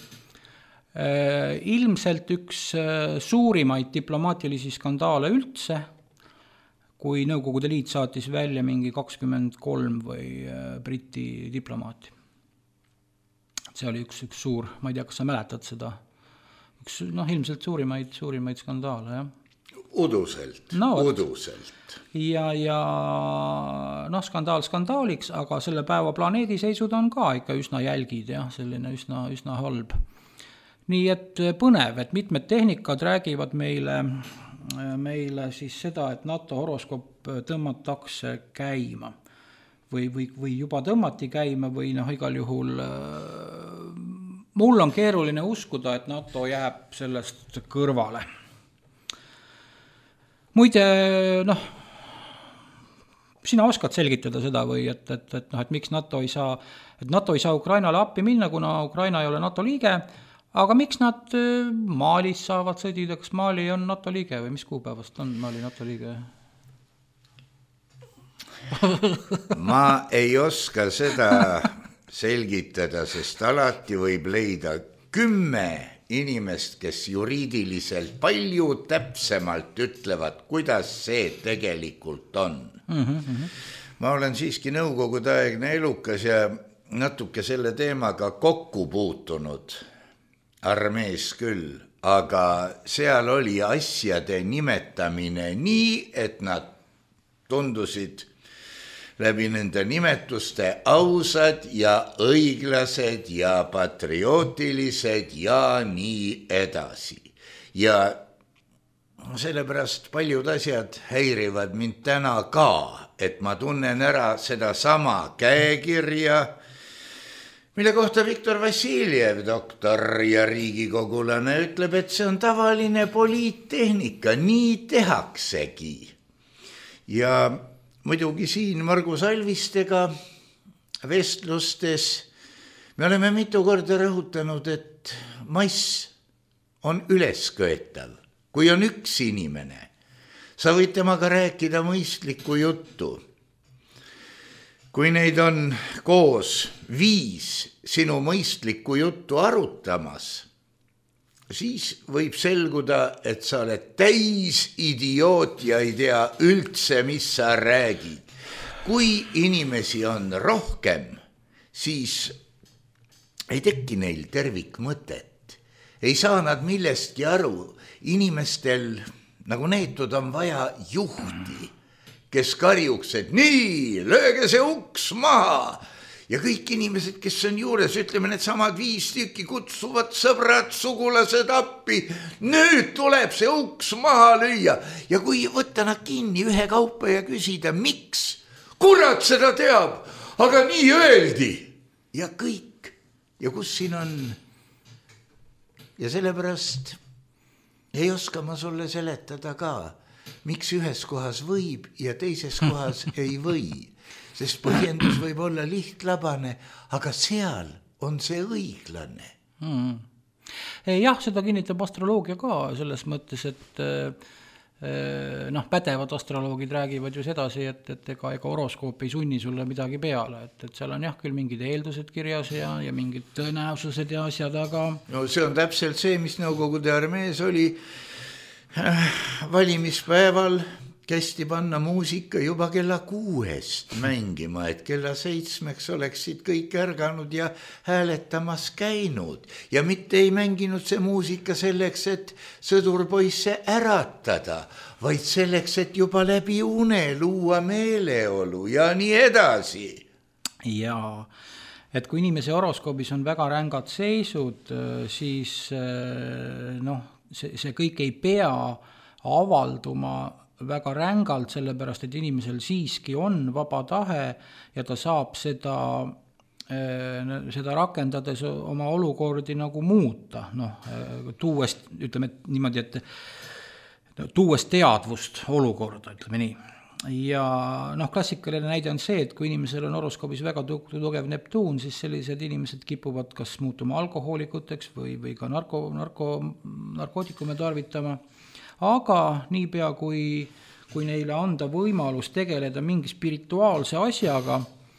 ilmselt üks suurimaid diplomaatilisi skandaale üldse, kui Nõukogude Liit saatis välja mingi kakskümmend kolm või Briti diplomaati. See oli üks, üks suur, ma ei tea, kas sa mäletad seda, üks noh, ilmselt suurimaid, suurimaid skandaale, jah. Uduselt, no, uduselt. Ja, ja noh, skandaal skandaaliks, aga selle päeva planeediseisud on ka ikka üsna jälgid, jah, selline üsna, üsna halb. Nii et põnev, et mitmed tehnikad räägivad meile, meile siis seda, et NATO horoskoop tõmmatakse käima või, või, või juba tõmmati käima või noh, igal juhul mul on keeruline uskuda, et NATO jääb sellest kõrvale. Muide, noh, sina oskad selgitada seda või et, et, et, noh, et miks NATO ei saa, et NATO ei saa Ukrainale appi minna, kuna Ukraina ei ole NATO liige, aga miks nad Malis saavad sõdida, kas Mali on NATO liige või mis kuupäevast on Mali NATO liige? Ma ei oska seda selgitada, sest alati võib leida kümme inimest, kes juriidiliselt palju täpsemalt ütlevad, kuidas see tegelikult on. Mm-hmm. Ma olen siiski nõukogudeaegne elukas ja natuke selle teemaga kokku puutunud armees küll, aga seal oli asjade nimetamine nii, et nad tundusid läbi nende nimetuste ausad ja õiglased ja patriootilised ja nii edasi. Ja sellepärast paljud asjad häirivad mind täna ka, et ma tunnen ära seda sama käekirja, mille kohta Viktor Vassiljev, doktor ja riigikogulane, ütleb, et see on tavaline poliittehnika, nii tehaksegi. Ja muidugi siin Margus Alvistega vestlustes me oleme mitu korda rõhutanud, et mass on ülesköetav. Kui on üks inimene, sa võid temaga rääkida mõistlikku juttu. Kui neid on koos viis sinu mõistlikku juttu arutamas, siis võib selguda, et sa oled täis idioot ja ei tea üldse, mis sa räägid. Kui inimesi on rohkem, siis ei teki neil tervikmõtet. Ei saa nad millestki aru. Inimestel, nagu neetud, on vaja juhti, kes karjuks, et nii, lööge see uks maha. Ja kõik inimesed, kes on juures, ütleme, need samad viis tükki kutsuvad sõbrad, sugulased appi. Nüüd tuleb see uks maha lüüa. Ja kui võtta nad kinni ühe kaupa ja küsida, miks? Kurat seda teab, aga nii öeldi. Ja kõik. Ja kus siin on? Ja sellepärast ei oska ma sulle seletada ka, miks ühes kohas võib ja teises kohas ei või. Sest põhjendus võib olla lihtlabane, aga seal on see õiglane. Hmm. Jah, seda kinnitab astroloogia ka selles mõttes, et noh, pädevad astroloogid räägivad ju sedasi, et, et ega, ega horoskoop ei sunni sulle midagi peale, et, et seal on jah küll mingid eeldused kirjas ja, ja mingid tõenäosused ja asjad, aga... No see on täpselt see, mis Nõukogude armees oli valimispäeval kästi panna muusika juba kella kuuest mängima, et kella seitsmeks oleksid kõik ärganud ja hääletamas käinud. Ja mitte ei mänginud see muusika selleks, et sõdurpoisse äratada, vaid selleks, et juba läbi une luua meeleolu ja nii edasi. Jaa, et kui inimese horoskoobis on väga rängad seisud, siis noh, see, see kõik ei pea avalduma väga rängalt, sellepärast, et inimesel siiski on vaba tahe ja ta saab seda, seda rakendades oma olukordi nagu muuta, noh, tuues, ütleme niimoodi, et tuues teadvust olukorda, ütleme nii. Ja noh, klassikaline näide on see, et kui inimesel on horoskoobis väga tugev Neptuun, siis sellised inimesed kipuvad kas muutuma alkohoolikuteks või, või ka narko, narko, narkootikume tarvitama. Aga niipea, kui, kui neile anda võimalus tegeleda mingi spirituaalse asjaga,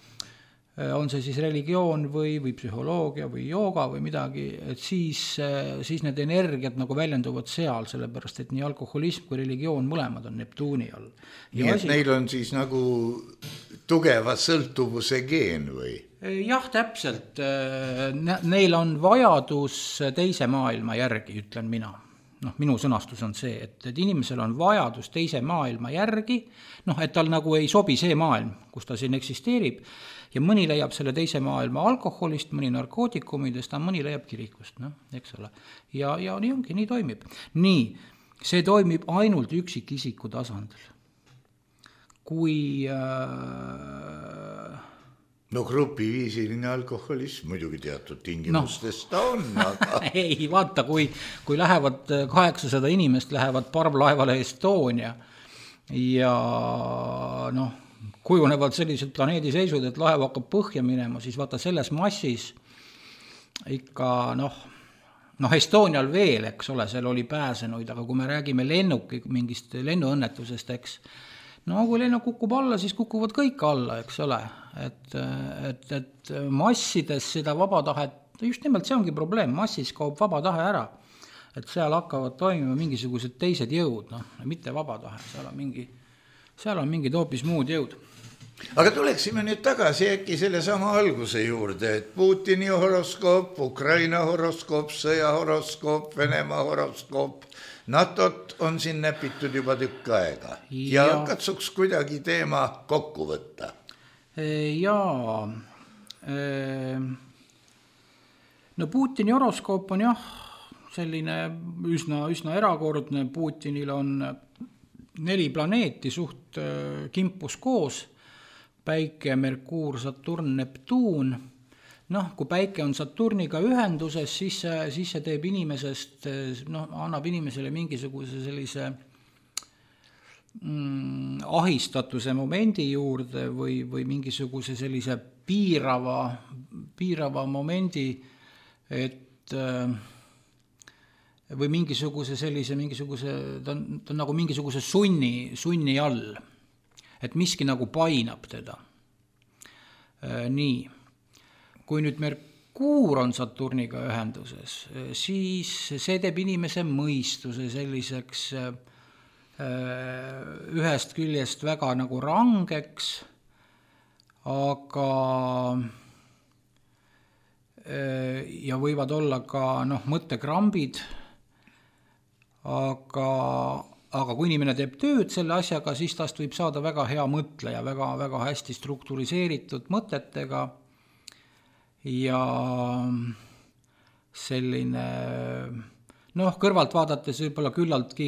on see siis religioon või, või psühholoogia või jooga või midagi, et siis, siis need energiat nagu väljenduvad seal, sellepärast, et nii alkoholism kui religioon mõlemad on Neptuuni all. Nii et asi... neil on siis nagu tugeva sõltuvuse geen või? Jah, täpselt. Neil on vajadus teise maailma järgi, ütlen mina. Noh, minu sõnastus on see, et, et inimesel on vajadus teise maailma järgi, noh, et tal nagu ei sobi see maailm, kus ta siin eksisteerib, ja mõni leiab selle teise maailma alkoholist, mõni narkootikumidest, mõni leiab kirikust, noh, eks ole. Ja, ja nii ongi, nii toimib. Nii, see toimib ainult üksikisiku tasandil. Kui... Äh... No grupiviisiline alkoholism muidugi teatud tingimustest no. on, aga... ei, vaata, kui, kui lähevad kaheksasada inimest, lähevad parvlaevale Estonia ja noh, kujunevad sellised planeediseisud, et laev hakkab põhja minema, siis vaata selles massis ikka noh, noh Estonial veel, eks ole, seal oli pääsenuid, aga kui me räägime lennuki mingist lennuõnnetusest, eks, no kui lennuk kukub alla, siis kukuvad kõik alla, eks ole, et, et, et massides seda vaba tahet, just nimelt see ongi probleem, massis kaob vaba tahe ära, et seal hakkavad toimima mingisugused teised jõud, noh, mitte vaba tahe, seal on mingi, seal on mingid hoopis muud jõud. Aga tuleksime nüüd tagasi äkki selle sama alguse juurde, et Putini horoskoop, Ukraina horoskoop, sõja horoskoop, Venemaa horoskoop, NATOt on siin näpitud juba tükk aega ja, ja katsuks kuidagi teema kokku võtta. Jaa, no Putini horoskoop on jah, selline üsna, üsna erakordne, Putinil on neli planeeti suht kimpus koos, Päike, Merkuur, Saturn, Neptuun. Noh, kui Päike on Saturniga ühenduses, siis see, siis see teeb inimesest, noh, annab inimesele mingisuguse sellise mm, ahistatuse momendi juurde või, või mingisuguse sellise piirava, piirava momendi, et või mingisuguse sellise, mingisuguse, ta on, ta on nagu mingisuguse sunni, sunni all. Et miski nagu painab teda. Nii, kui nüüd Merkuur on Saturniga ühenduses, siis see teeb inimese mõistuse selliseks ühest küljest väga nagu rangeks, aga ja võivad olla ka noh, mõttekrambid, aga Aga kui inimene teeb tööd selle asjaga, siis tast võib saada väga hea mõtleja, väga, väga hästi struktuuriseeritud mõtetega ja selline, noh, kõrvalt vaadates võib-olla küllaltki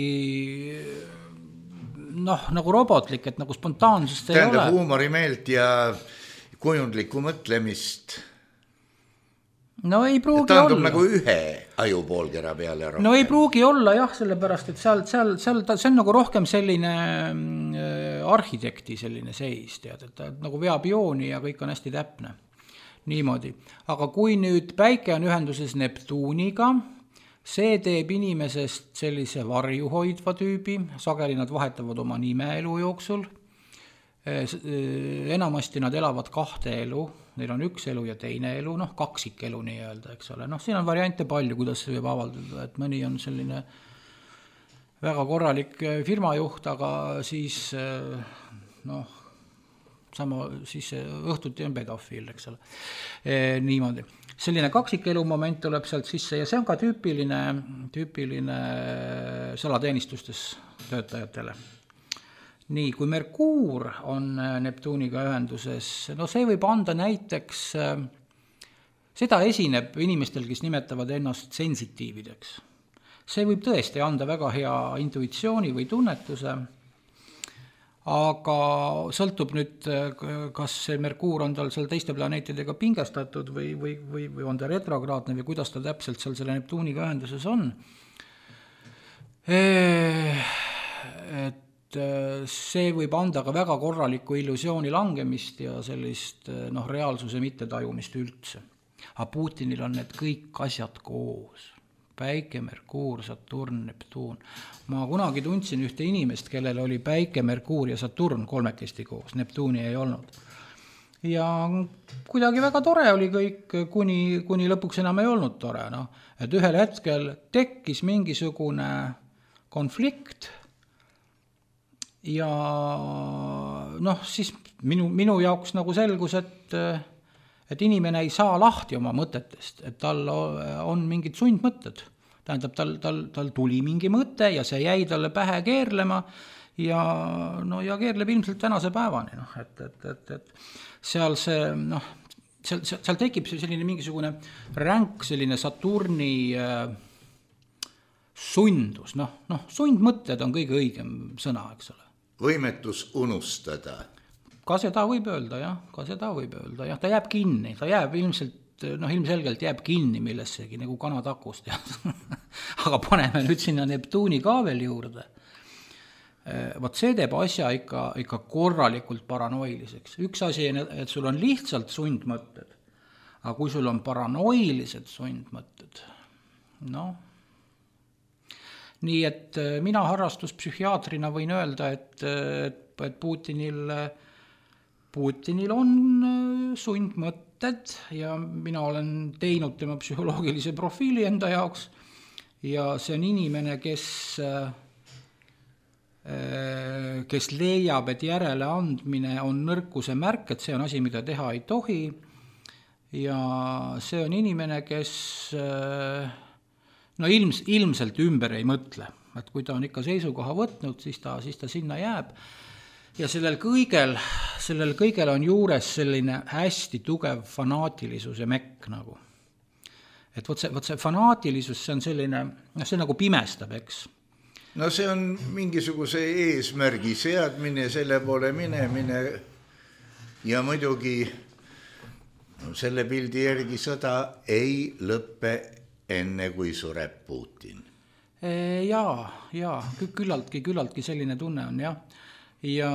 noh, nagu robotlik, et nagu spontaansust ei Tähendab ole. Huumorimeelt ja kujundlikku mõtlemist. No ei pruugi ta olla. Nagu ühe ajupoolkera peale rohkem. No ei pruugi olla jah, sellepärast, et seal, seal, seal ta, see on nagu rohkem selline äh, arhitekti selline seis, tead, et ta nagu veab jooni ja kõik on hästi täpne. Niimoodi. Aga kui nüüd Päike on ühenduses Neptuuniga, see teeb inimesest sellise varjuhoidva tüübi, sageli nad vahetavad oma nime elu jooksul, enamasti nad elavad kahte elu, neil on üks elu ja teine elu, noh, kaksik elu nii öelda, eks ole. Noh, siin on variante palju, kuidas see võib avaldada, et mõni on selline väga korralik firmajuht, aga siis, noh, sama, siis õhtuti on pedofiil, eks ole. E, niimoodi. Selline kaksikelu moment tuleb sealt sisse ja see on ka tüüpiline, tüüpiline salateenistustes töötajatele. Nii, kui Merkuur on Neptuuniga ühenduses, no see võib anda näiteks, seda esineb inimestel, kes nimetavad ennast sensitiivideks. See võib tõesti anda väga hea intuitsiooni või tunnetuse aga sõltub nüüd, kas see Merkuur on tal seal teiste planeetidega pingestatud või, või, või, või on ta retrograadne või kuidas ta täpselt seal selle Neptuuniga ühenduses on. Et see võib anda ka väga korralikku illusiooni langemist ja sellist noh, reaalsuse mittetajumist üldse. Aga Putinil on need kõik asjad koos. Päike, Merkuur, Saturn, Neptuun. Ma kunagi tundsin ühte inimest, kellel oli Päike, Merkuur ja Saturn kolmekesti koos, Neptuuni ei olnud. Ja kuidagi väga tore oli kõik, kuni, kuni lõpuks enam ei olnud tore. No. Et ühel hetkel tekkis mingisugune konflikt ja noh, siis minu, minu jaoks nagu selgus, et, et inimene ei saa lahti oma mõtetest, et tal on mingid sundmõtted. Tähendab, tal, tal, tal tuli mingi mõte ja see jäi talle pähe keerlema ja, no, ja keerleb ilmselt tänase päevani. No, et, et, et, et seal see, noh, seal, seal tekib selline mingisugune ränk, selline Saturni äh, sundus. Noh, noh, sundmõtted on kõige õigem sõna, eks ole. Võimetus unustada. Ka seda võib öelda, jah, ka seda võib öelda, jah, ta jääb kinni, ta jääb ilmselt, noh, ilmselgelt jääb kinni millessegi, nagu kanatakust, jah. Aga paneme nüüd sinna Neptuuni ka veel juurde. Vaat see teeb asja ikka, ikka korralikult paranoiliseks. Üks asi, et sul on lihtsalt sundmõtted, aga kui sul on paranoilised sundmõtted, noh, nii et mina harrastuspsühhiaatrina võin öelda, et, et Putinil, Putinil on sundmõtted ja mina olen teinud tema psühholoogilise profiili enda jaoks ja see on inimene, kes, kes leiab, et järeleandmine on nõrkuse märk, et see on asi, mida teha ei tohi ja see on inimene, kes no ilms, ilmselt ümber ei mõtle, et kui ta on ikka seisukoha võtnud, siis ta, siis ta sinna jääb. Ja sellel kõigel, sellel kõigel on juures selline hästi tugev fanaatilisuse mekk nagu. Et võt see, võt see fanaatilisus, see on selline, see nagu pimestab, eks. No see on mingisuguse eesmärgi seadmine, selle poole minemine ja muidugi selle pildi järgi sõda ei lõppe enne kui sureb Putin. Jaa, jaa, küllaltki, küllaltki selline tunne on, jah. Ja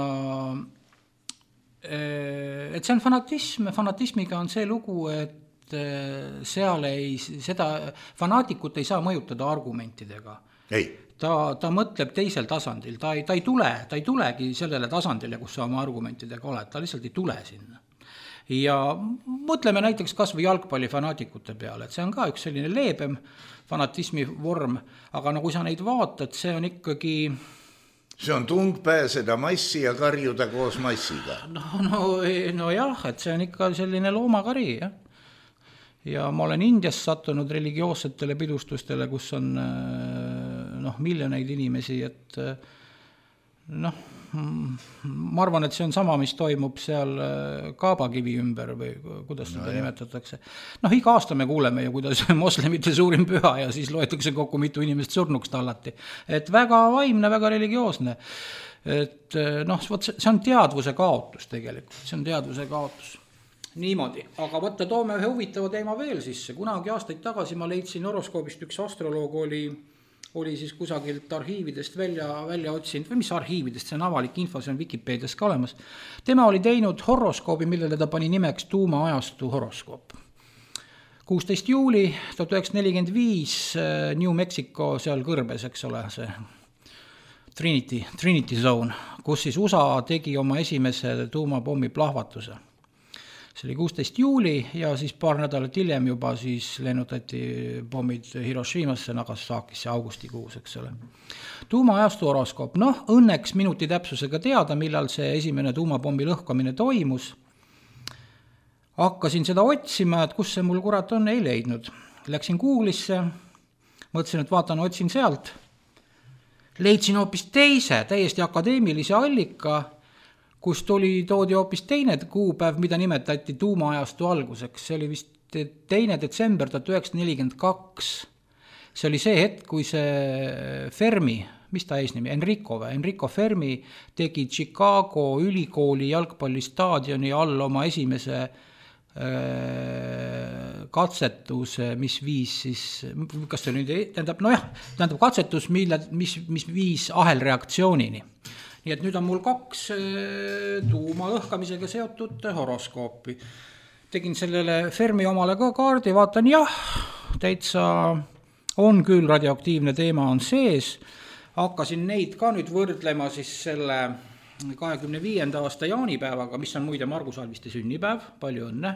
et see on fanatism, fanatismiga on see lugu, et seal ei, seda fanaatikut ei saa mõjutada argumentidega. Ei. Ta, ta mõtleb teisel tasandil, ta ei, ta ei tule, ta ei tulegi sellele tasandile, kus sa oma argumentidega oled, ta lihtsalt ei tule sinna. Ja mõtleme näiteks kas või jalgpallifanaatikute peale, et see on ka üks selline leebem fanatismi vorm, aga no kui sa neid vaatad, see on ikkagi... See on tung pääseda massi ja karjuda koos massiga. No, no, no jah, et see on ikka selline loomakari, jah. Ja ma olen Indias sattunud religioossetele pidustustele, kus on noh, miljoneid inimesi, et noh, ma arvan, et see on sama, mis toimub seal Kaabakivi ümber või kuidas seda no, nimetatakse. Noh, iga aasta me kuuleme ju, kuidas moslemite suurim püha ja siis loetakse kokku mitu inimest surnuks tallati. Et väga vaimne, väga religioosne. Et noh, see on teadvuse kaotus tegelikult, see on teadvuse kaotus. Niimoodi, aga võtta toome ühe huvitava teema veel sisse. Kunagi aastaid tagasi ma leidsin horoskoobist üks astroloog oli oli siis kusagilt arhiividest välja, välja otsinud, või mis arhiividest, see on avalik info, see on Wikipeedias ka olemas. Tema oli teinud horoskoobi, millele ta pani nimeks tuumaajastu horoskoop. kuusteist juuli tuhat üheksasada nelikümmend viis New Mexico seal kõrbes, eks ole, see Trinity, Trinity Zone, kus siis U S A tegi oma esimese tuumapommi plahvatuse. See oli kuusteist juuli ja siis paar nädalat hiljem juba siis lennutati pommid Hiroshimasse, Nagasakisse augustikuus, eks ole. Tuumaajastu horoskoop, noh, õnneks minuti täpsusega teada, millal see esimene tuumapommi lõhkamine toimus. Hakkasin seda otsima, et kus see mul kurat on, ei leidnud. Läksin Google'isse, mõtlesin, et vaatan, otsin sealt. Leidsin hoopis teise, täiesti akadeemilise allika, kus tuli, toodi hoopis teine kuupäev, mida nimetati tuumaajastu alguseks. See oli vist teine detsember tuhat üheksasada nelikümmend kaks. See oli see hetk, kui see Fermi, mis ta eesnimi, Enrico või, Enrico Fermi tegi Chicago ülikooli jalgpallistaadioni all oma esimese äh, katsetuse, mis viis siis, kas see nüüd, tähendab, nojah, tähendab katsetus, mille, mis, mis viis ahelreaktsioonini. Nii et nüüd on mul kaks äh, tuuma lõhkamisega seotud horoskoopi. Tegin sellele Fermi omale ka kaardi, vaatan, jah, täitsa on küll radioaktiivne teema on sees. Hakkasin neid ka nüüd võrdlema siis selle kahekümne viienda aasta jaanipäevaga, mis on muide Margus Alviste sünnipäev, palju õnne.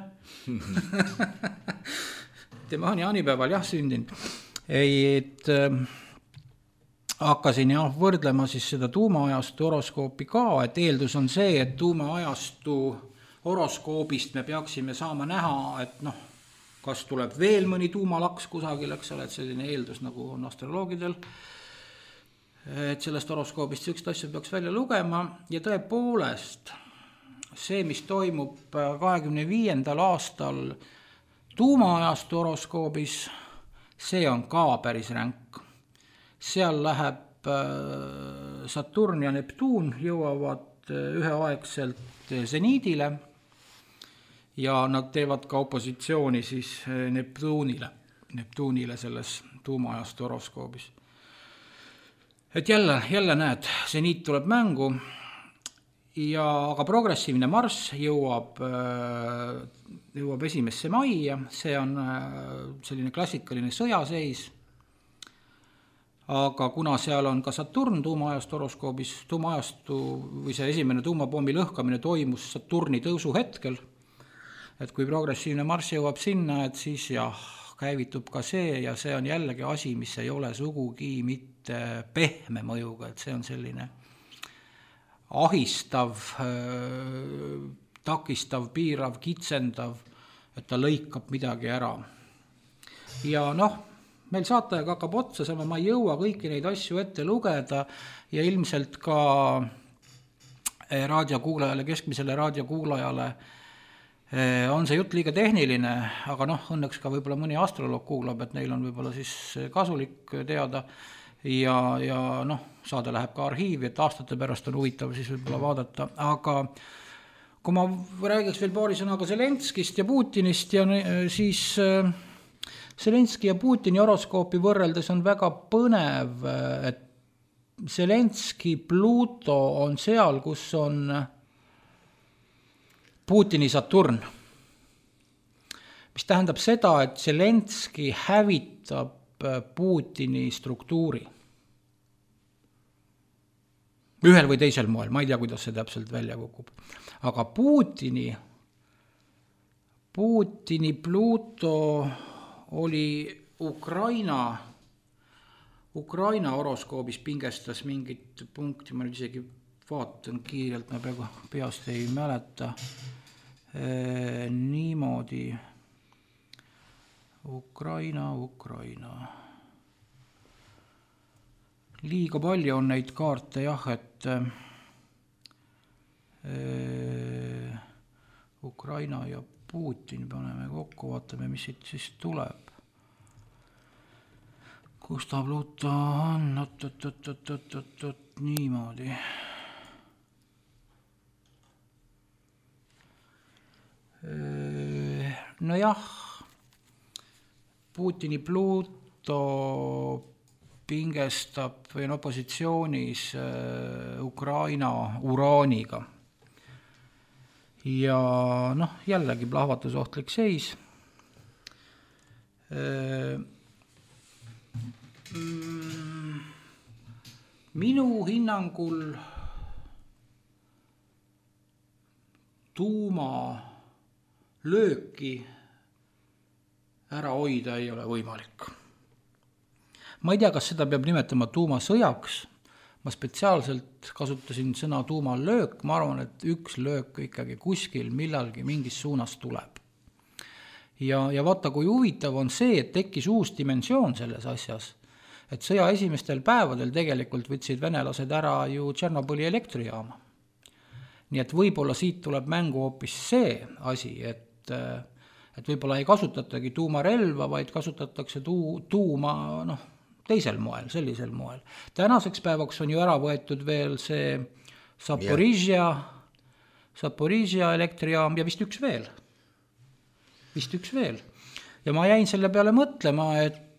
Tema on jaanipäeval jah sündinud. Et äh, hakkasin jah võrdlema siis seda tuumaajastu horoskoopi ka, et eeldus on see, et tuumaajastu horoskoobist me peaksime saama näha, et noh, kas tuleb veel mõni tuumalaks kusagil, eks ole, et selline eeldus nagu on astroloogidel. Et sellest horoskoobist sükst asju peaks välja lugema ja tõepoolest see, mis toimub kahekümne viiendal aastal tuumaajastu horoskoobis, see on ka päris ränk. Seal läheb Saturn ja Neptuun jõuavad üheaegselt seniidile ja nad teevad ka opositsiooni siis Neptuunile, Neptuunile selles tuumaajastu horoskoobis. Et jälle, jälle näed, seniit tuleb mängu ja aga progressiivne Marss jõuab, jõuab esimesse maia, see on selline klassikaline sõjaseis, aga kuna seal on ka Saturn tuumaajastu horoskoobis, tuumaajastu või see esimene tuumapommi lõhkamine toimus Saturni tõusu hetkel, et kui progressiivne Marss jõuab sinna, et siis jah, käivitub ka see ja see on jällegi asi, mis ei ole sugugi mitte pehme mõjuga, et see on selline ahistav, takistav, piirav, kitsendav, et ta lõikab midagi ära. Ja noh, meil saatajaga hakkab otsa, saame ma ei jõua kõiki neid asju ette lugeda ja ilmselt ka raadiokuulajale, keskmisele raadiokuulajale on see jutt liiga tehniline, aga noh, õnneks ka võib-olla mõni astroloog kuulab, et neil on võib-olla siis kasulik teada ja, ja noh, saade läheb ka arhiivi, et aastate pärast on huvitav siis võib-olla vaadata, aga kui ma räägiks veel paari sõnaga Zelenskist ja Putinist ja siis Zelenski ja Putini horoskoopi võrreldes on väga põnev, et Zelenski Pluto on seal, kus on Putini Saturn, mis tähendab seda, et Zelenski hävitab Putini struktuuri. Ühel või teisel moel, ma ei tea, kuidas see täpselt välja kukub. Aga Putini, Putini Pluto oli Ukraina, Ukraina horoskoobis pingestas mingit punkti, ma nüüd isegi vaatan kiirelt, ma peaaegu peast ei mäleta. E, niimoodi Ukraina, Ukraina. Liiga palju on neid kaarte, jah, et e, Ukraina ja Putin paneme kokku, vaatame, mis siit siis tuleb. Kus ta Pluto on? Ot, ot, ot, ot, ot, ot, ot, niimoodi. No jah, Putini Pluto pingestab või on opositsioonis Ukraina uraaniga. Ja noh, jällegi plahvatusohtlik seis. Minu hinnangul tuuma lööki ära hoida ei ole võimalik. Ma ei tea, kas seda peab nimetama tuumasõjaks. Ma spetsiaalselt kasutasin sõna tuumalöök. Ma arvan, et üks löök ikkagi kuskil millalgi mingis suunas tuleb. Ja, ja vaata, kui huvitav on see, et tekkis uus dimensioon selles asjas. Et sõja esimestel päevadel tegelikult võtsid venelased ära ju Tšernobõli elektrijaama. Nii et võib-olla siit tuleb mängu hoopis see asi, et et võib-olla ei kasutatagi tuumarelva, vaid kasutatakse tuu, tuuma, noh, teisel moel, sellisel moel. Tänaseks päevaks on ju ära võetud veel see Zaporizhia, Zaporizhia elektrijaam ja vist üks veel. Vist üks veel. Ja ma jäin selle peale mõtlema, et,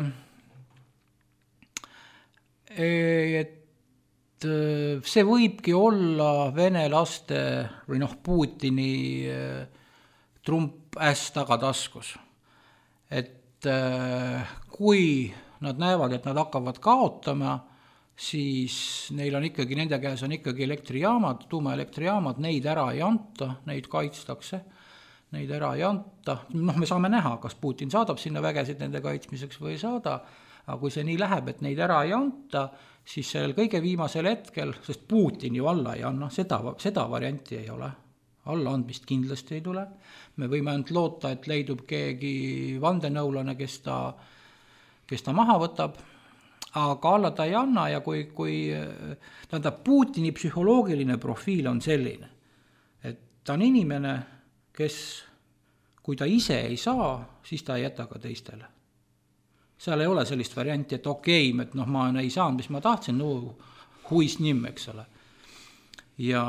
et see võibki olla vene laste või noh, Putini trump äss tagataskus. Et kui nad näevad, et nad hakkavad kaotama, siis neil on ikkagi, nende käes on ikkagi elektrijaamad, tuumaelektrijaamad, neid ära ei anta, neid kaitstakse, neid ära ei anta. Noh, me saame näha, kas Putin saadab sinna vägesid nende kaitsmiseks või ei saada, aga kui see nii läheb, et neid ära ei anta, siis sellel kõige viimasel hetkel, sest Putin ju alla ei anna, seda, seda varianti ei ole. Alla andmist kindlasti ei tule. Me võime ainult loota, et leidub keegi vandenõulane, kes ta, kes ta maha võtab, aga alla ta ei anna ja kui, kui tähendab, Putini psühholoogiline profiil on selline, et ta on inimene, kes, kui ta ise ei saa, siis ta ei jäta ka teistele. Seal ei ole sellist varianti, et okei, et noh, ma ei saanud, mis ma tahtsin, no huis nimm, eks ole. Ja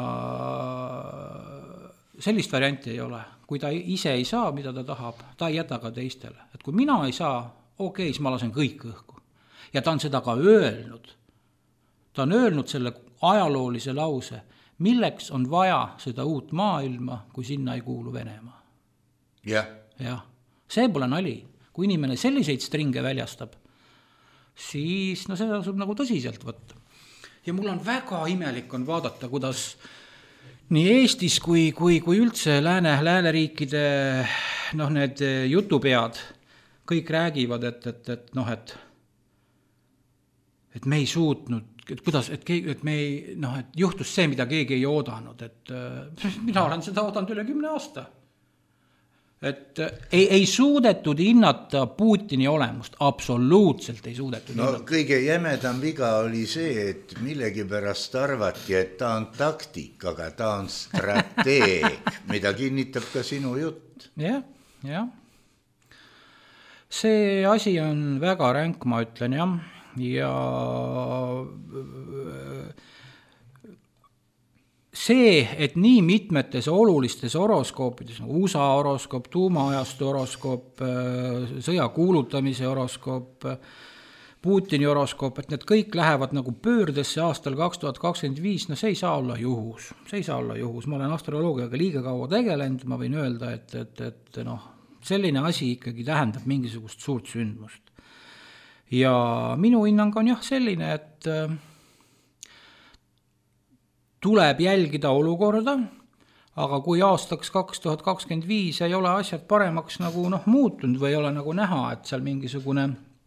sellist varianti ei ole. Kui ta ise ei saa, mida ta tahab, ta ei jäta ka teistele. Et kui mina ei saa, okei, siis ma lasen kõik õhku. Ja ta on seda ka öelnud. Ta on öelnud selle ajaloolise lause, milleks on vaja seda uut maailma, kui sinna ei kuulu Venemaa. Jah. Jah, see pole nali. Kui inimene selliseid stringe väljastab, siis no seda saab nagu tõsiselt võtta. Ja mul on väga imelik on vaadata, kuidas nii Eestis kui, kui, kui üldse lääne, lääneriikide noh, need jutupead kõik räägivad, et, et, et, noh, et, et me ei suutnud, et kuidas, et, et me ei, noh, et juhtus see, mida keegi ei oodanud, et mina olen seda oodanud üle kümne aasta. Et ei, ei suudetud hinnata Putini olemust, absoluutselt ei suudetud no, hinnata. Kõige jämedam viga oli see, et millegi pärast arvati, et ta on taktik, aga ta on strateeg, mida kinnitab ka sinu jutt. Jah, jah. See asi on väga ränk, ma ütlen, jah. Ja see, et nii mitmetes olulistes horoskoopides, U S A horoskoop, tuumaajastu horoskoop, sõja kuulutamise horoskoop, Putini horoskoop, et need kõik lähevad nagu pöördesse aastal kaks tuhat kakskümmend viis, no see ei saa olla juhus. See ei saa olla juhus. Ma olen astroloogiaga liiga kaua tegelenud, ma võin öelda, et, et, et noh, selline asi ikkagi tähendab mingisugust suurt sündmust. Ja minu hinnang on jah selline, et tuleb jälgida olukorda, aga kui aastaks kaks tuhat kakskümmend viis ei ole asjad paremaks nagu noh, muutunud või ei ole nagu näha, et seal mingisugune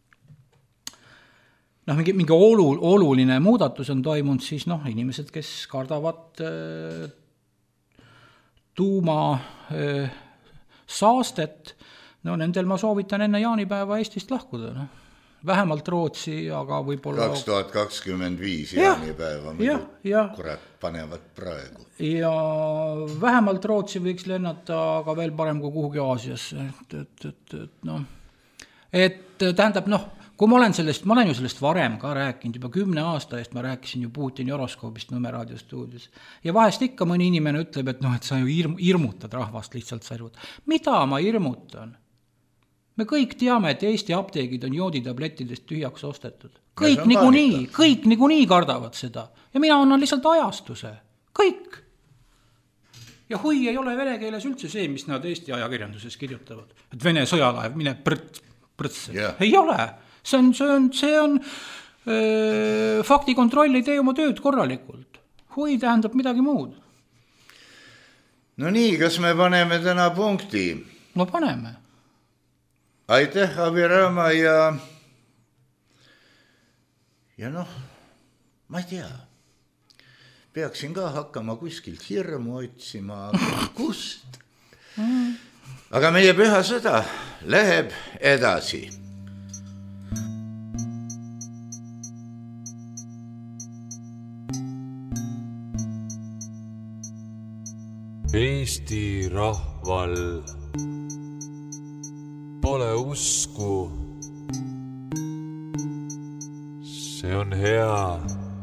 noh, mingi, mingi olu, oluline muudatus on toimunud, siis noh, inimesed, kes kardavad äh, tuuma äh, saastet, no nendel ma soovitan enne jaanipäeva Eestist lahkuda, noh. Vähemalt Rootsi, aga võib-olla kaks tuhat kakskümmend viis jaanipäeva, mida kurat panevad praegu. Ja vähemalt Rootsi võiks lennata, aga veel parem kui kuhugi Aasiasse. Et, et, et, et, no. et tähendab, noh, kui ma olen sellest, ma olen ju sellest varem ka rääkinud, juba kümne aasta eest ma rääkisin ju Putini horoskoobist Nõmme raadiostuudios. Ja vahest ikka mõni inimene ütleb, et noh, et sa ju hirmutad rahvast lihtsalt sa hirmutad. Mida ma hirmutan? Me kõik teame, et Eesti apteegid on jooditablettidest tühjaks ostetud. Kõik niikuinii, kõik niikuinii kardavad seda. Ja mina annan lihtsalt ajastuse. Kõik. Ja hui ei ole vene keeles üldse see, mis nad Eesti ajakirjanduses kirjutavad. Et Vene sõjalaev, mine prõts, prõts. Yeah. Ei ole. See on, see on, see on öö, faktikontrolli tee oma tööd korralikult. Hui tähendab midagi muud. No nii, kas me paneme täna punkti? No paneme. Aitäh, Abirama ja ja noh, ma ei tea, peaksin ka hakkama kuskilt hirmu otsima, kust. Aga meie püha sõda läheb edasi. Eesti rahval pole usku on hea,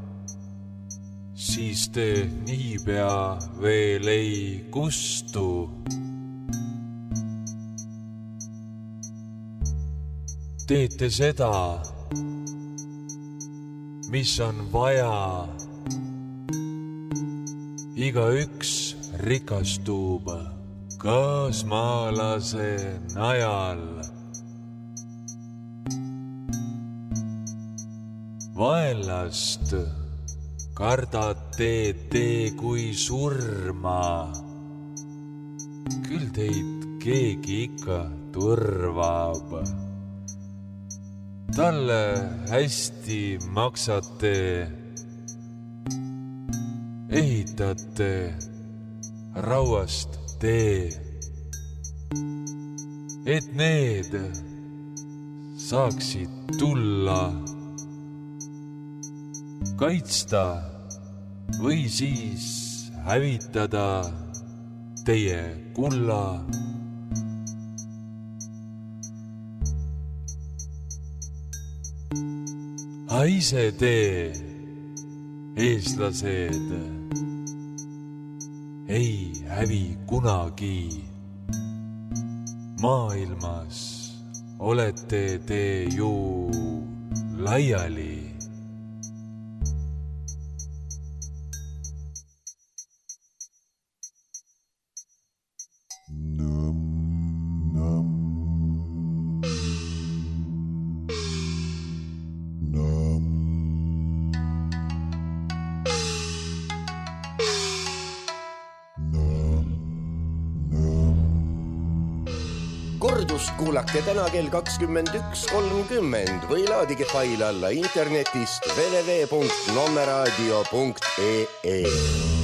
siis te niipea veel ei kustu. Teete seda, mis on vaja. Igaüks rikastub kaasmaalase najal. Vaenlast kardate te kui surma. Küll teid keegi ikka turvab. Talle hästi maksate, ehitate rauast tee, et need saaksid tulla, kaitsta või siis hävitada teie kulla. A ise te, eestlased, ei hävi kunagi. Maailmas olete te ju laiali. Kordust kuulake täna kell kakskümmend üks kolmkümmend või laadige fail alla internetist w w w punkt nommeraadio punkt e e.